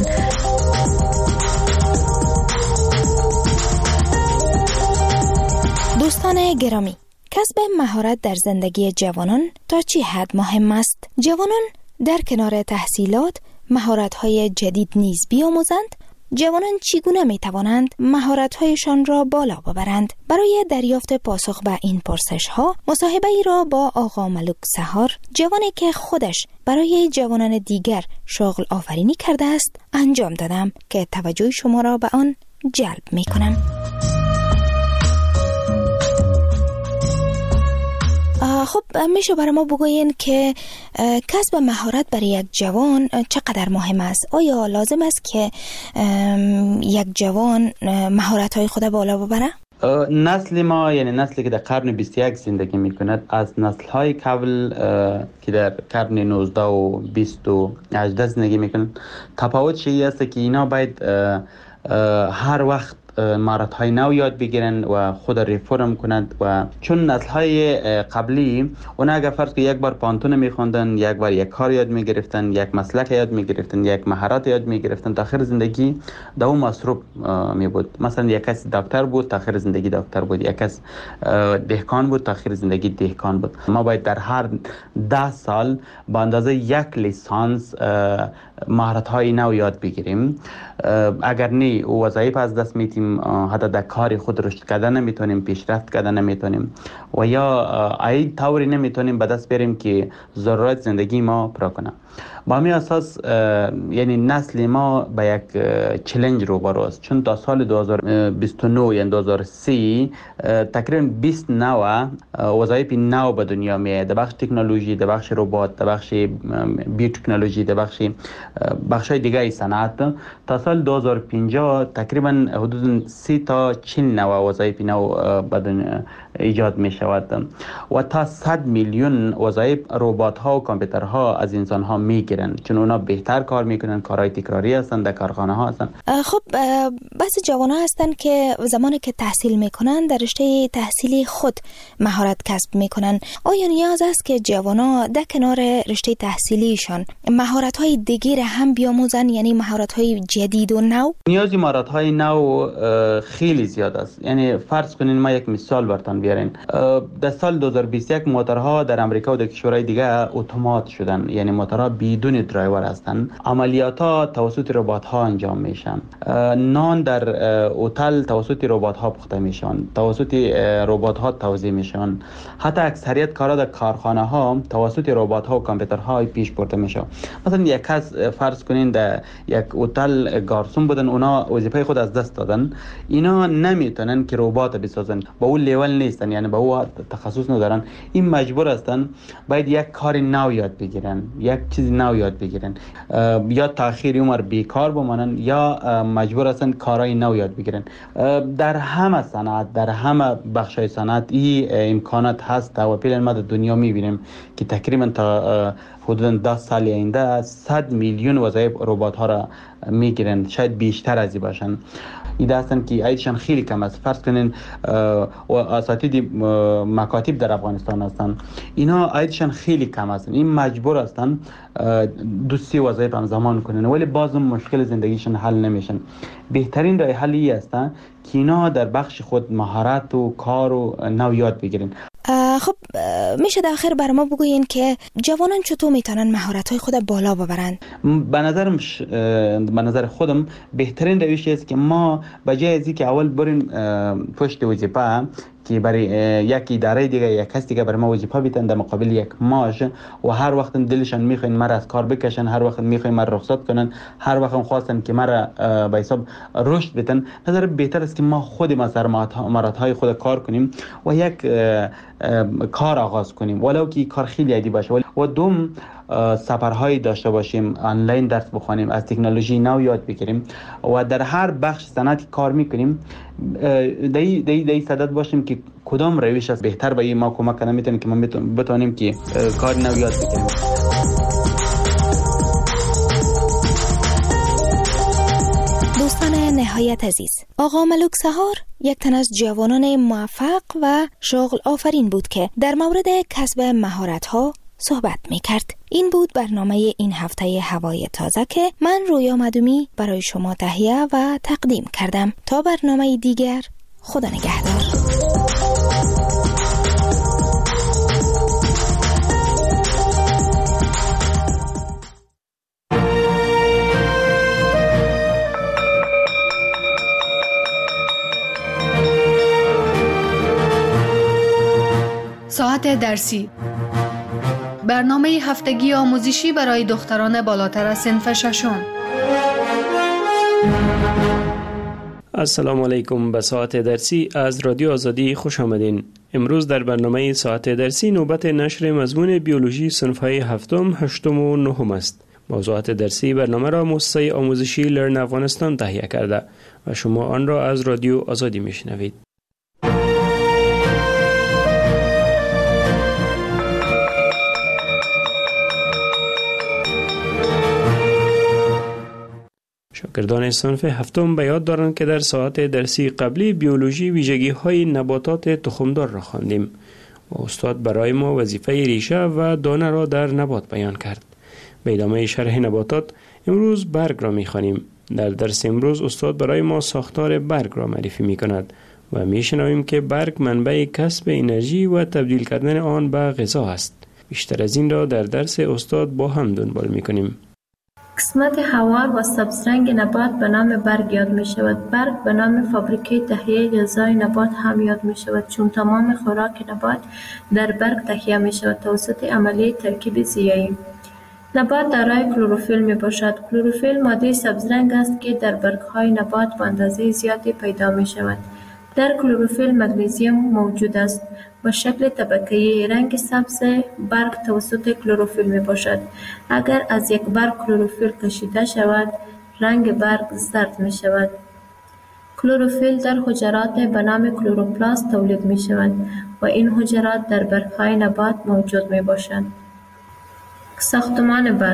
دوستان گرامی، کسب مهارت در زندگی جوانان تا چه حد مهم است؟ جوانان در کنار تحصیلات مهارت‌های جدید نیز بیاموزند. جوانان چگونه می توانند مهارت‌هایشان را بالا ببرند؟ برای دریافت پاسخ به این پرسش‌ها مصاحبه‌ای را با آقا ملک سحار، جوانی که خودش برای جوانان دیگر شغل آفرینی کرده است، انجام دادم که توجه شما را به آن جلب می کنم. خب میشه برای ما بگوین که کسب مهارت برای یک جوان چقدر مهم است؟ آیا لازم است که یک جوان مهارت‌های خود بالا ببره؟ نسل ما، یعنی نسلی که در قرن 21 زندگی میکند، از نسل‌های قبل که در قرن 19 و 20 و 18 زندگی میکنند تفاوت چیزی است که اینا باید هر وقت مهارت‌های نو یاد بگیرن و خود ریفرم کنند. و چون نسل‌های قبلی اونا اگر فرض که یک بار پانتون می‌خوندن، یک بار یک کار یاد می‌گرفتن، یک مسلک یاد می‌گرفتن، یک مهارت یاد می‌گرفتن، تا آخر زندگی در اون مصروف می‌بود. مثلا یک کس دکتر بود، تا آخر زندگی دکتر بود. یک کس دهقان بود، تا آخر زندگی دهقان بود. ما باید در هر 10 سال با اندازه یک لیسانس مهارت‌های نو یاد بگیریم. اگر نه وظایف از دست میدیم، حتی در کار خود رشد کردن نمیتونیم، پیشرفت کردن نمیتونیم و یا ای طوری نمیتونیم به دست بریم که ضرورت زندگی ما پورا کنه. با همین اساس یعنی نسل ما به یک چالش روبرو است، چون تا سال 2029 یعنی 2030 تقریبا 20 نوع وظایف نو به دنیا میاد، در بخش تکنولوژی، در بخش ربات، در بخش بیوتکنولوژی، در بخش‌های دیگه صنعت. تا سال 2050 تقریبا حدود 30 تا 40 نوع وظایف نو به دنیا ایجاد می شود و تا 100 میلیون وظایف ربات‌ها و کامپیوترها از انسان‌ها میگیرن، چون اونا بهتر کار میکنن، کارهای تکراری هستن، در کارخانه ها هستن. خب بعضی جوان‌ها هستن که زمانی که تحصیل میکنن در رشته تحصیلی خود مهارت کسب میکنن. آیا نیاز است که جوان‌ها در کنار رشته تحصیلیشان مهارت‌های دیگه را هم بیاموزن، یعنی مهارت‌های جدید و نو؟ نیازی مهارت‌های نو خیلی زیاد است. یعنی فرض کنین ما یک مثال براتون بیارین. در سال 2021 موتورها در امریکا و در کشورهای دیگه اتومات شدن، یعنی موتورها بدون درایور هستن. عملیات‌ها توسط ربات‌ها انجام میشن. نان در هتل توسط ربات‌ها پخته میشن، توسط ربات‌ها توزیع میشن. حتی اکثریت کارا در کارخانه‌ها توسط ربات‌ها و کامپیوترها پیش برده میشه. مثلا یک کس فرض کنین در یک هتل گارسون بودن، اونا وظیفه خود از دست دادن. اینا نمیتونن که ربات بسازن، با اون لیول نیستن، یعنی با اون تخصص ندارن. این مجبور هستن باید یک کار نو یاد بگیرن، یک چیز نو یاد بگیرن، یا تأخیر عمر بیکار بمانن یا مجبور هستن کارهای نو یاد بگیرن. در همه صنعت، در همه بخش‌های صنعت این امکانات هست و پیل ما در دنیا میبینیم که تقریبا تا حدود 10 سال آینده 100 میلیون وظایف ربات‌ها را میگیرن، شاید بیشتر از این باشن. این هستن که عددشان خیلی کم است. فرض کنین اساتید مکاتب در افغانستان هستن، اینا عددشان خیلی کم هستن. این مجبور هستن 2-3 وظایف همزمان کنن، ولی باز مشکل زندگیشون حل نمیشن. بهترین راه حلی است که اینا در بخش خود مهارت و کار و نو یاد بگیرن. خب میشه در آخر برای ما بگوین که جوانان چطور میتونن مهارت‌های خود بالا ببرن؟ به نظر خودم بهترین روش است که ما بجای از اینکه اول بریم پشت وظیفه که برای یک اداره دیگه یک کس دیگه برای ما وظیفه بیتن در مقابل یک معاش و هر وقت دلشان میخواین مرا از کار بکشن، هر وقت میخواین مرا رخصت کنن، هر وقت خواستن که مرا به حساب رشد بدن، نظر بهتر است که ما خود مهارت‌های خود کار کنیم و یک کار آغاز کنیم، ولو که کار خیلی عادی باشه. و دوم سفرهایی داشته باشیم، آنلاین درس بخونیم، از تکنولوژی نو یاد بگیریم و در هر بخش صنعتی کار میکنیم دای صدد باشیم که کدام روش است بهتر به ما کمک کنه میتونه که ما بتونیم که کار نو یاد بگیریم. دوستان نهایت عزیز، آقا ملک سهار یک تن از جوانان موفق و شغل آفرین بود که در مورد کسب مهارت‌ها صحبت می‌کرد. این بود برنامه این هفته هوای تازه که من رویا مدومی برای شما تهیه و تقدیم کردم. تا برنامه دیگر، خدا نگهدار. ساعت درسی، برنامه هفتگی آموزشی برای دختران بالاتر از صنف ششم. السلام علیکم. به ساعت درسی از رادیو آزادی خوش آمدین. امروز در برنامه ساعت درسی نوبت نشر مضمون بیولوژی صنف‌های هفتم، هشتم و نهم است. موضوعات درسی برنامه را مؤسسه آموزشی لرن افغانستان تهیه کرده و شما آن را از رادیو آزادی میشنوید. شاگردان صنف هفتم به یاد دارند که در ساعت درسی قبلی بیولوژی ویژگی‌های نباتات تخمدار را خواندیم و استاد برای ما وظیفه ریشه و دانه را در نبات بیان کرد. به ادامه شرح نباتات امروز برگ را می‌خوانیم. در درس امروز استاد برای ما ساختار برگ را معرفی می‌کند و می‌شنویم که برگ منبع کسب انرژی و تبدیل کردن آن به غذا است. بیشتر از این را در درس استاد با هم دنبال می‌کنیم. قسمت هوا و سبزرنگ نبات به نام برگ یاد می شود. برگ به نام فابریکه تهیه غذای نبات هم یاد می شود، چون تمام خوراک نبات در برگ تهیه می شود توسط عملیه ترکیب ضیایی. نبات دارای کلروفیل می باشد. کلروفیل ماده سبزرنگ است که در برگ‌های نبات به اندازه زیادی پیدا می شود. در کلروفیل مگنیزیم موجود است. با شکل طبقه‌ای رنگ سبز برگ توسط کلروفیل می باشد. اگر از یک برگ کلروفیل کشیده شود، رنگ برگ زرد می شود. کلروفیل در حجرات به نام کلوروپلاست تولید می شود و این حجرات در برگ‌های نبات موجود می باشند. ساختمان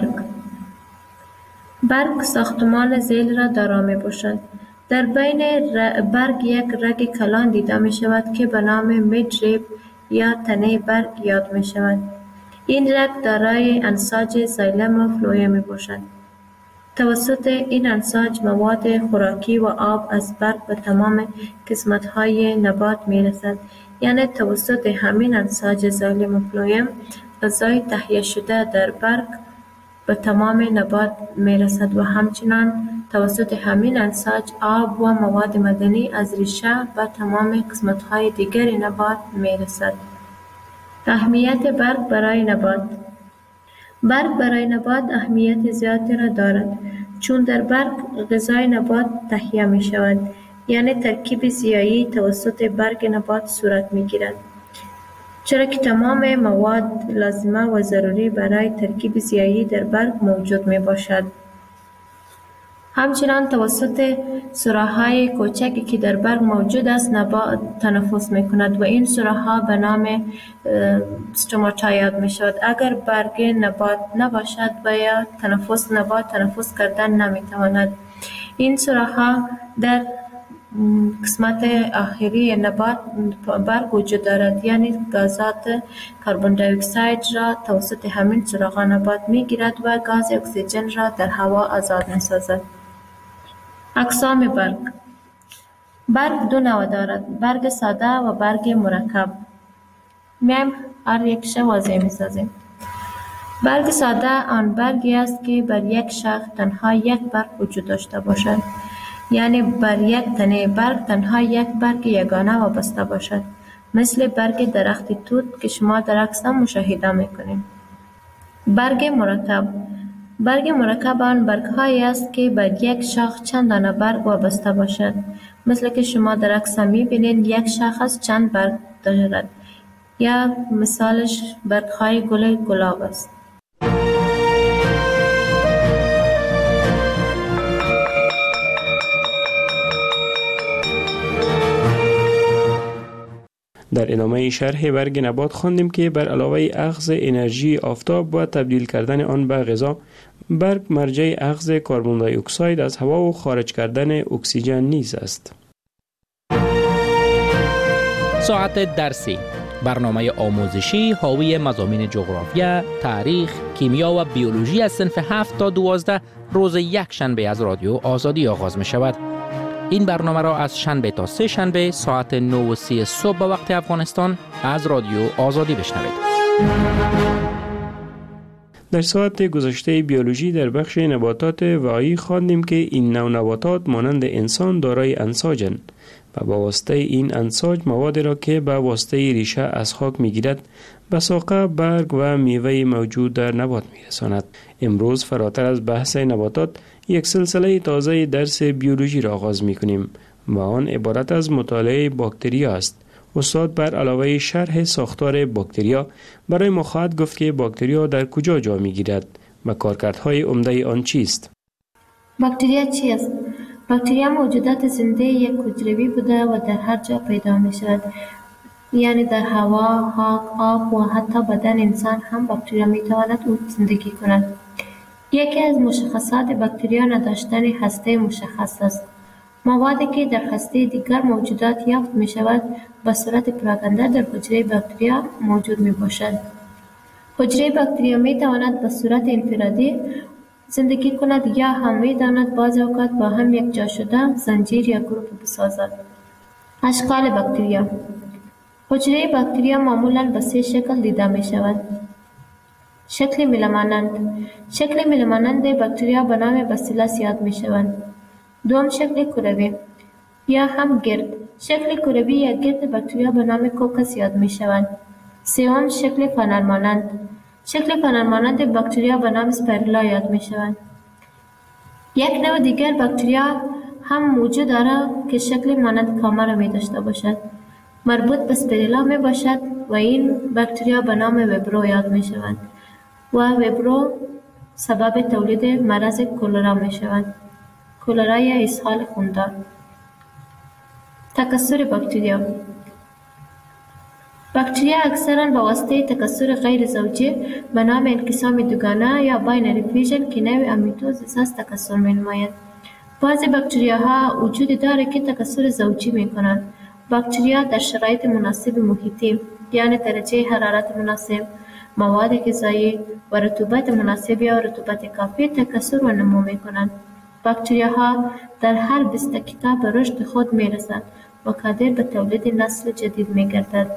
برگ ساختمان ذیل را دارا می باشد. در بین برگ یک رگ کلان دیده می شود که به نام میدریب یا تنه برگ یاد می شود. این رگ دارای انساج زایلم و فلویم می باشد. توسط این انساج مواد خوراکی و آب از برگ به تمام قسمت‌های نبات می رسد. یعنی توسط همین انساج زایلم و فلویم غذای تهیه شده در برگ به تمام نبات می رسد و همچنان توسط همین انساج آب و مواد معدنی از ریشه به تمام قسمت‌های دیگر نبات می رسد. اهمیت برگ برای نبات. برگ برای نبات اهمیت زیادی را دارد، چون در برگ غذای نبات تهیه می شود، یعنی ترکیب ضیایی توسط برگ نبات صورت می گیرد. چرا که تمام مواد لازمه و ضروری برای ترکیب ضیایی در برگ موجود می باشد. همچنان توسط سوراخ‌های کوچکی که در برگ موجود است نبات تنفس می کند و این سوراخ‌ها به نام استوماتا یاد می شود. اگر برگ نبات نباشد و یا نبات تنفس کردن نمی تواند. این سوراخ‌ها در قسمت آخری نبات برگ وجود دارد، یعنی گازات کربن دی اکساید را توسط همین سوراخ‌ها نبات می گیرد و گاز اکسیژن را در هوا آزاد می سازد. اقسام برگ دو نوع دارد: برگ ساده و برگ مرکب. میایم هر یکش واضح می سازیم. برگ ساده آن برگی است که بر یک شاخ تنها یک برگ وجود داشته باشد، یعنی بر یک تنه برگ تنها یک برگ یگانه وابسته باشد، مثل برگ درخت توت که شما در عکس مشاهده میکنید. برگ مرکب آن برگ‌هایی است که بر یک شاخ چند دانه برگ وابسته باشد، مثل که شما در عکس می‌بینید یک شاخ چند برگ دارد، یا مثالش برگ‌های گل گلاب است. در ادامه شرح برگ نبات خواندیم که بر علاوه اخذ انرژی آفتاب و تبدیل کردن آن به غذا، برگ مرجع اخذ کربن دی اکساید از هوا و خارج کردن اکسیژن نیز است. ساعت درسی، برنامه آموزشی حاوی مضامین جغرافیا، تاریخ، کیمیا و بیولوژی از صنف 7 تا 12 روز یک شنبه از رادیو آزادی آغاز می شود. این برنامه را از شنبه تا سه شنبه ساعت 9:30 صبح به وقت افغانستان از رادیو آزادی بشنوید. در ساعت گذشته بیولوژی در بخش نباتات واعی خواندیم که این نوع نباتات مانند انسان دارای انساجند و با واسطه این انساج مواد را که با واسطه ریشه از خاک میگیرد به ساقه، برگ و میوه موجود در نبات میرساند. امروز فراتر از بحث نباتات یک سلسله تازه درس بیولوژی را آغاز میکنیم و آن عبارت از مطالعه باکتری است. استاد بر علاوه شرح ساختار باکتریا برای ما خواهد گفت که باکتریا در کجا جا می‌گیرد و کارکردهای عمده آن چیست؟ باکتریا چی است؟ باکتریا موجودات زنده یک حجروی بوده و در هر جا پیدا می شود. یعنی در هوا، خاک، آب و حتی بدن انسان هم باکتریا می تواند زندگی کند. یکی از مشخصات باکتریا نداشتن هسته مشخص است. موادی که در هسته دیگر موجودات یافت می شود به صورت پراکنده در حجره باکتریا موجود می باشد. حجره باکتریا می تواند به صورت انفرادی زندگی کند یا هم می تواند بعضی اوقات با هم یک جا شده زنجیر یا گروپ بسازد. اشکال باکتریا. حجره باکتریا معمولاً به 3 شکل دیده می شود. شکل میله‌مانند. شکل میله‌مانند باکتریا به نام باسیلس یاد می شوند. دوم شکل کروی یا هم گرد. شکل کروی یا گرد باکتریا به نام کوکس یاد می شوند. سوم شکل فنر مانند. شکل فنر مانند باکتریا به نام اسپایرولا یاد می شوند. یک نوع دیگر باکتریا هم موجود دارد که شکل مانند کامه می داشته باشد. مربوط به اسپایرولا می باشد و این باکتریا به نام ویبرو یاد می شوند و ویبرو سبب تولید مرض کولرا می شوند. کولرا یا اسهال خوندار. تکثر باکتریا. باکتریا اکثراً به واسطه تکثر غیر زوجی به نام انقسام دوگانه یا باینری فیژن که نوع امیتوزیس است تکثر می نماید. بعضی باکتریاها وجود دارد که تکثر زوجی می کنند. باکتریا در شرایط مناسب محیطی یعنی درجه حرارت مناسب، مواد غذایی و رطوبت مناسب یا رطوبت کافی تکثر و نمو می کنند. باکتریاها در هر 20 دقیقه به رشد خود می رسند و قادر به تولید نسل جدید می گردد.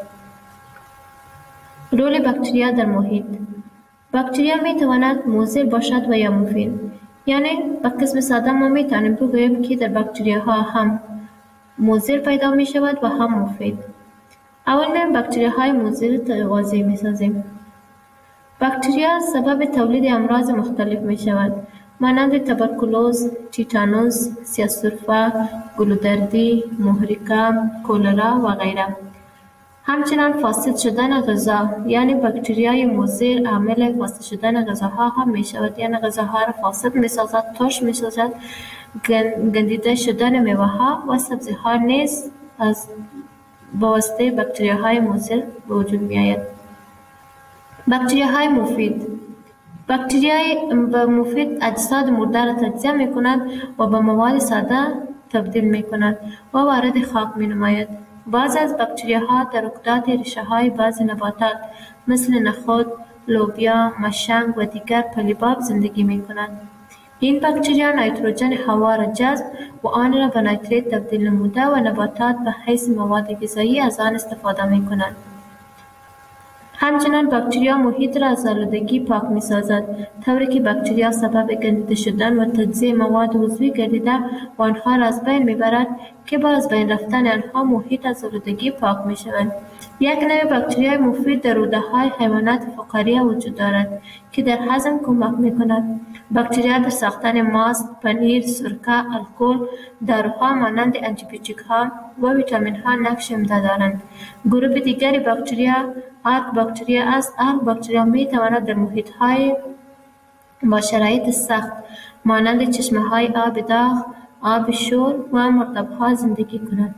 رول باکتریا در محیط. باکتریا می تواند مضر باشد و یا مفید. یعنی به قسم ساده ما می توانیم بگوییم که در باکتریاها هم مضر پیدا می شود و هم مفید. اول می باکتریاهای مضر واضح می سازیم. باکتریا سبب تولید امراض مختلف می شود مانند تبرکلوز، تیتانوس، سیاه‌سرفه، گلودردی، محرقه، کولرا و غیره. همچنان فاسد شدن غذا یعنی باکتریای مضر عامل فاسد شدن غذاها هم می شود یعنی غذاها را فاسد می سازد، ترش می سازد. گندیده شدن میوه ها و سبزی ها نیز از واسطه باکتریاهای مضر به وجود می آید. باکتریاهای مفید. باکتریای مفید اجساد مرده را تجزیه می کند و به مواد ساده تبدیل می کند و وارد خاک می نماید. بعضی از باکتریاها در رکدات ریشه های بعضی نباتات مثل نخود، لوبیا، مشنگ و دیگر پلیباب زندگی می کنند. این باکتریا نیتروژن هوا را جذب و آن را به نیتریت تبدیل نموده و نباتات به حیث مواد غذایی از آن استفاده می کنند. همچنان باکتریا محیط را از آلودگی پاک می سازد طوری که باکتریا سبب گندیده شدن و تجزیه مواد عضوی گردیده و آنها را از بین می برد که با از بین رفتن آنها محیط از آلودگی پاک می شوند. یک نوع باکتریای مفید در روده های حیوانات فقاریه وجود دارد که در هضم کمک می کند. باکتریا در ساختن ماست، پنیر، سرکه، الکل، داروها مانند آنتیبیوتیک ها و ویتامین ها نقش عمده دارند. گروه دیگری باکتریا آرک باکتریا است. آرک باکتریا می تواند در محیط های با شرایط سخت مانند چشمه های آب داغ، آب شور و مرطب ها زندگی کند.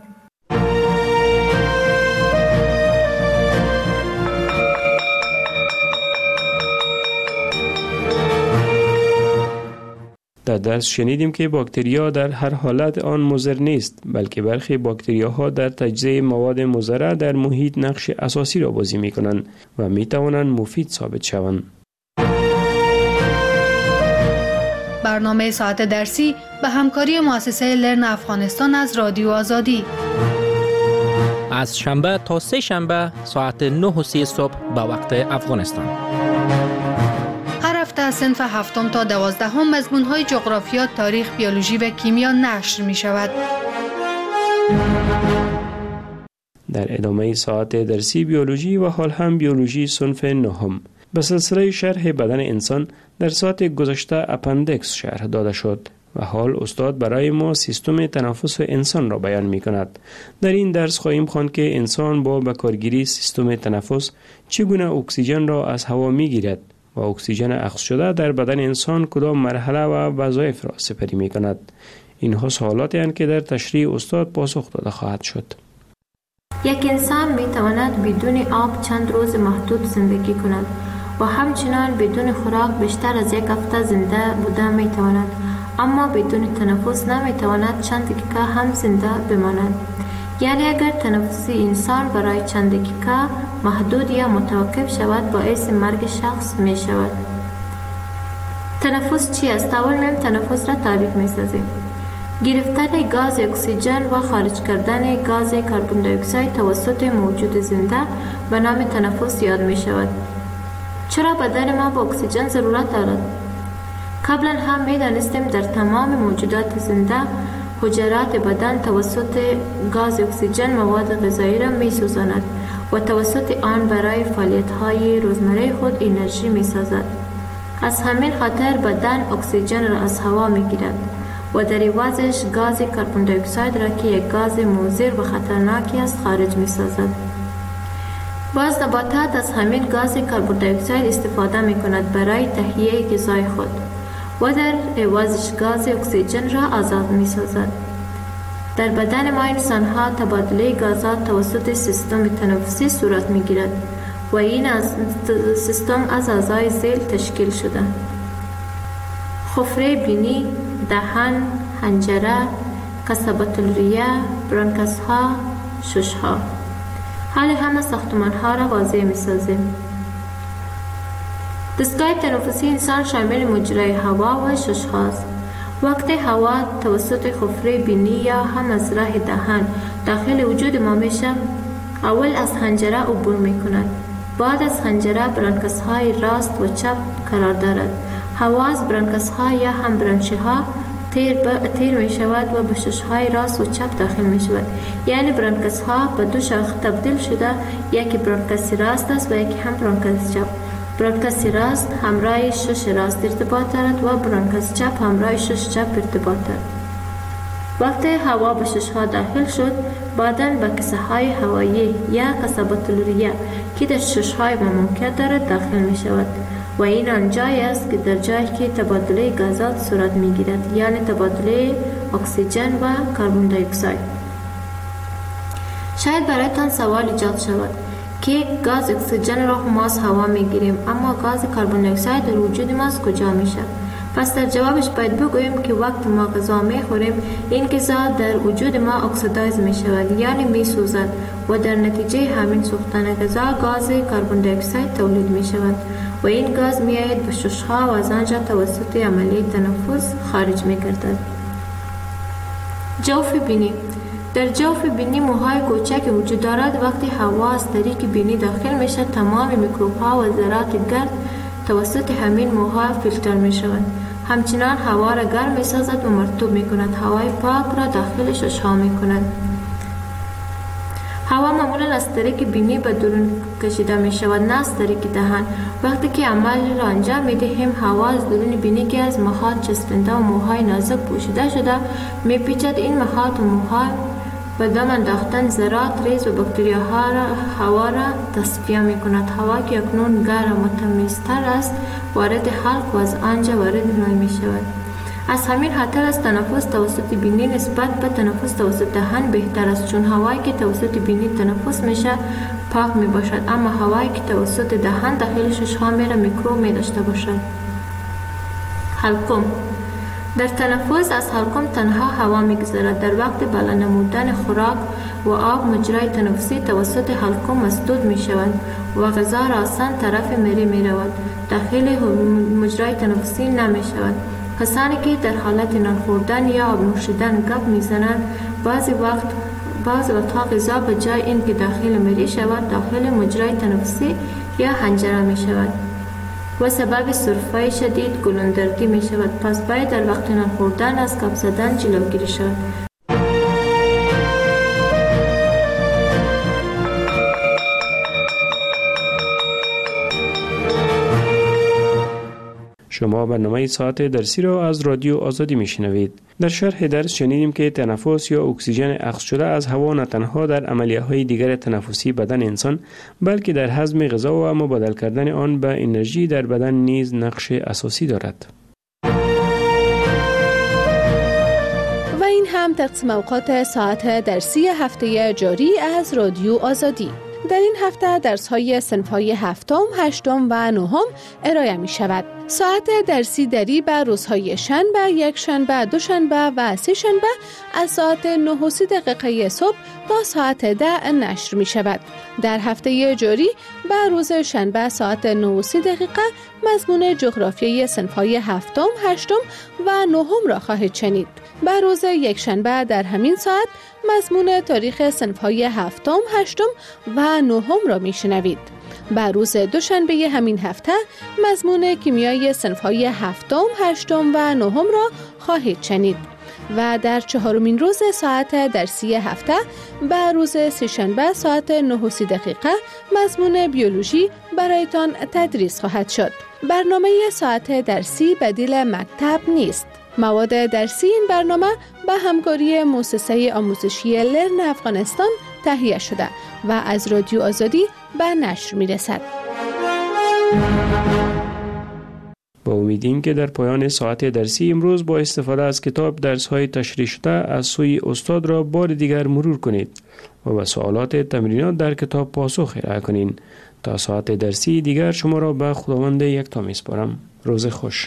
در درس شنیدیم که باکتریا در هر حالت آن مضر نیست، بلکه برخی باکتریاها در تجزیه مواد مضره در محیط نقش اساسی را بازی می کنند و می توانند مفید ثابت شوند. برنامه ساعت درسی به همکاری مؤسسه لرن افغانستان از رادیو آزادی از شنبه تا سه شنبه ساعت 9:30 صبح به وقت افغانستان. هر هفته صنف 7 تا 12 مضمون‌های جغرافیا، تاریخ، بیولوژی و کیمیا نشر می شود. در ادامه ساعت درسی بیولوژی و حال هم بیولوژی صنف 9 به سلسله شرح بدن انسان در ساعت گذشته اپندکس شرح داده شد و حال استاد برای ما سیستم تنفس انسان را بیان می کند. در این درس خواهیم خواند که انسان با بکارگیری سیستم تنفس چگونه اکسیژن را از هوا می گیرد و اکسیژن اخذ شده در بدن انسان کدام مرحله و وظایف را سپری می کند. اینها سوالاتی هستند که در تشریح استاد پاسخ داده خواهد شد. یک انسان می تواند بدون آب چند روز محدود زندگی کند و همچنان بدون خوراک بیشتر از یک هفته زنده بوده می تواند، اما بدون تنفس نمی تواند چند دقیقه هم زنده بماند. یعنی اگر تنفس انسان برای چند دقیقه محدود یا متوقف شود باعث مرگ شخص می شود. تنفس چی است؟ اول میم تنفس را تعریف می سازیم. گرفتن گاز اکسیژن و خارج کردن گاز کربن دی اکساید توسط موجود زنده به نام تنفس یاد می شود. چرا بدن ما به اکسیژن ضرورت دارد؟ قبلا هم می دانستیم در تمام موجودات زنده حجرات بدن توسط گاز اکسیژن مواد غذایی را می سوزاند و توسط آن برای فعالیت های روزمره خود انرژی می سازد. از همین خاطر بدن اکسیژن را از هوا می گیرد و در عوضش گاز کربن دی اکساید را که یک گاز مضر و خطرناکی است خارج می سازد. باز نباتات از همین گاز کربن دی اکساید استفاده می کند برای تهیه غذای خود و در عوضش گاز اکسیژن را آزاد می سازد. در بدن ما انسان ها تبادله گازات توسط سیستم تنفسی صورت می گیرد و این سیستم از اعضای ذیل تشکیل شده: خفره بینی، دهان، حنجره، قصبة الریه، برانکاس ها، شش ها. حال همه ساختمان ها را واضح می سازیم. دستگاه تنفسی انسان شامل مجرای هوا و شش هاست. وقتی هوا توسط خفره بینی یا هم از راه دهان داخل وجود ما میشه، اول از حنجره عبور می کند. بعد از حنجره برانکاس های راست و چپ قرار دارد. هوا از برانکاس ها یا هم برانچه ها تیر می شود و به شش های راست و چپ داخل می شود. یعنی برانکاس ها به دو شاخه تبدیل شده، یکی برانکاس راست است و یکی هم برانکاس چپ. برانکاس راست همراه شش راست ارتباط دارد و برانکاس چپ همراه شش چپ ارتباط دارد. وقتی هوا به شش ها داخل شد، بعداً به کسه های هوایی یا قصبة الریه که در شش های ممکن دارد داخل می شود و این آنجایی است که در جایی که تبادله گازات صورت می گیرد، یعنی تبادله اکسیژن و کربن دی اکساید. شاید برایتان سوال ایجاد شود که گاز اکسیژن را ما از هوا می گیریم، اما گاز کربن دی اکساید در وجود ما از کجا می شود؟ پس در جوابش باید بگوییم که وقت ما غذا می خوریم، این غذا در وجود ما اکسیدایز می شود، یعنی می سوزد و در نتیجه همین سوختن غذا گاز کربن دی اکساید تولید می شود و این گاز می آید به ششها و از آنجا توسط عملیه تنفس خارج می گردد. جوف بینی. در جوف بینی موهای کوچک وجود دارد. وقتی هوا از طریق بینی داخل می شود، تمام میکروب ها و ذرات گرد توسط همین موها فیلتر می شود. همچنان هوا را گرم می سازد و مرطوب می کند. هوای پاک را داخل ششها می کند. هوا معمولا از طریق بینی به درون کشیده می شود، نه از طریق دهان. وقتی که عمل را انجام می دهیم، هوا از درون بینی که از مخاط چسبنده و موهای نازک پوشیده شده می پیچد. این مخاط و موها به دم انداختن ذرات ریز و باکتریاها را هوا را تصفیه می کند. هوا که اکنون گرم و تمیزتر است وارد حلق و از آنجا وارد نای می شود. از همین خاطر است تنفس توسط بینی نسبت به تنفس توسط دهان بهتر است، چون هوایی که توسط بینی تنفس میشه پاک می باشد، اما هوایی که توسط دهان داخل ششها میره میکروب می داشته باشد. حلقم. در تنفس از حلقم تنها هوا میگذرد. در وقت بالا نمودن خوراک و آب مجرای تنفسی توسط حلقم مسدود می شود و غذا را آسان طرف مری می رود، داخل مجرای تنفسی نمی شود. کسانی که در حالت نان خوردن یا آب نوشیدن گپ میزنند، بعضی وقتها غذا به جای این که داخل مری شود داخل مجرای تنفسی یا حنجره می شود و سبب سرفه شدید گلوندردی می شود. پس باید در وقت نان خوردن از گپ زدن جلوگیری شود. شما برنامه ساعت درسی را از رادیو آزادی میشنوید. در شرح درس شنیدیم که تنفس یا اکسیژن اخذ شده از هوا نه تنها در عملیه‌های دیگر تنفسی بدن انسان بلکه در هضم غذا و مبادل کردن آن به انرژی در بدن نیز نقش اساسی دارد. و این هم تقسیم اوقات ساعت درسی هفته جاری از رادیو آزادی. در این هفته درس‌های صنف‌های هفتم، هشتم و نهم ارائه می‌شود. ساعت درسی دری به روزهای شنبه، یک شنبه، دوشنبه و سه شنبه از ساعت 9:30 صبح تا ساعت 10 نشر می‌شود. در هفته جاری به روز شنبه ساعت 9:30 مضمون جغرافیای صنف‌های هفتم، هشتم و نهم را خواهید شنید. به روز یک شنبه در همین ساعت مضمون تاریخ صنف‌های هفتم، هشتم و نهم را میشنوید. به روز دوشنبه همین هفته مضمون کیمیای صنف‌های هفتم، هشتم و نهم را خواهید شنید. و در چهارمین روز ساعت درسی هفته به روز سه‌شنبه ساعت 9:30 مضمون بیولوژی برایتان تدریس خواهد شد. برنامه ساعت درسی بدیل مکتب نیست. مواد درسی این برنامه به همکاری مؤسسه آموزشی لرن افغانستان تهیه شده و از رادیو آزادی به نشر می‌رسد. با امیدیم که در پایان ساعت درسی امروز با استفاده از کتاب درس‌های تشریح شده از سوی استاد را بار دیگر مرور کنید و به سوالات تمرینات در کتاب پاسخ ارائه کنید. تا ساعت درسی دیگر شما را به خداوند یکتا می‌سپارم. روز خوش.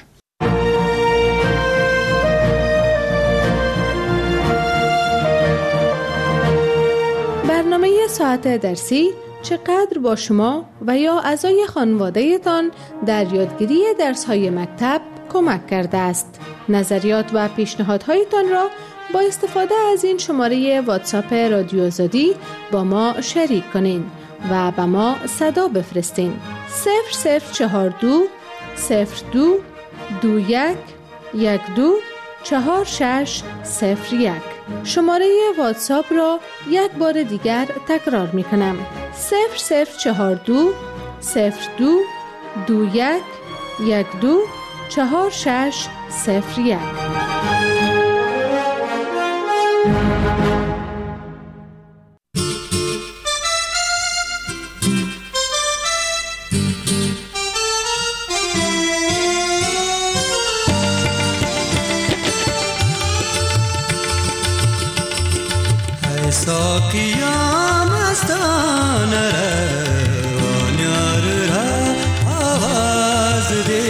برنامه ساعت درسی چقدر با شما و یا اعضای خانواده تان در یادگیری درس‌های مکتب کمک کرده است. نظریات و پیشنهادهایتان را با استفاده از این شماره واتساپ رادیو آزادی با ما شریک کنین و به ما صدا بفرستین. 0042 02 21 12 4601. شماره واتساپ را یک بار دیگر تکرار می کنم. 0042 02 21 12 4601. ساقیا مستانه روان یار را آواز ده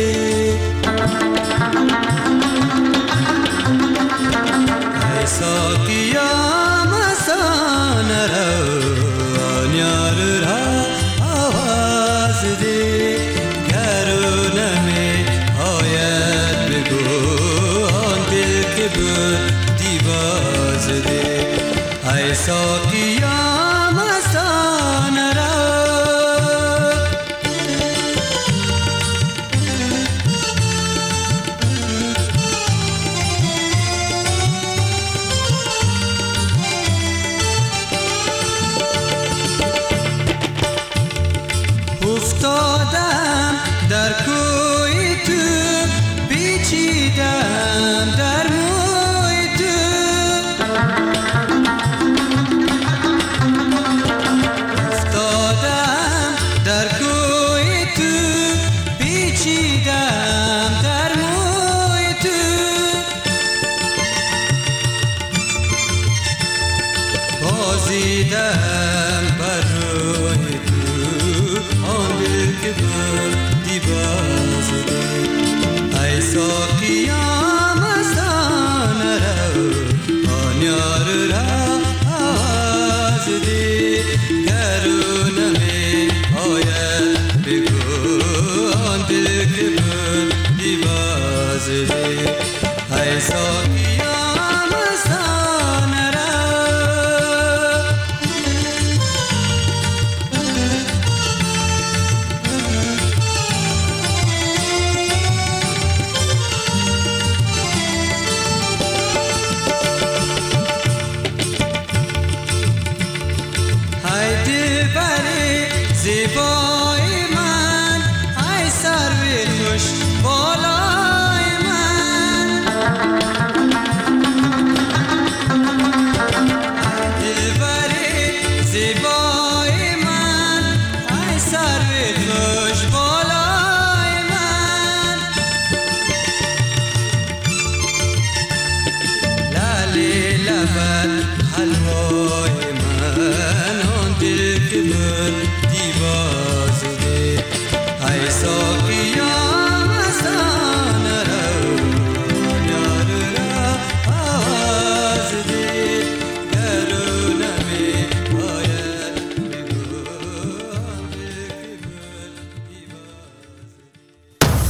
ای ساقیا مستانه روان یار را آواز ده گرونه می آید بگو آن دل که بود دیواز ده ای ساقیا مستانه را افتادم در کوی تو پیچیدم در موی تو افتادم در کوی تو پیچیدم در موی تو بازیدم بر روی تو آن دل که بردی باز ده ای ساقیا مستانه رو آن یار را آواز ده گرونه می آید بگو آن دل که بردی باز ده ای ساقیا مستانه را زیبای من ای سرو خوش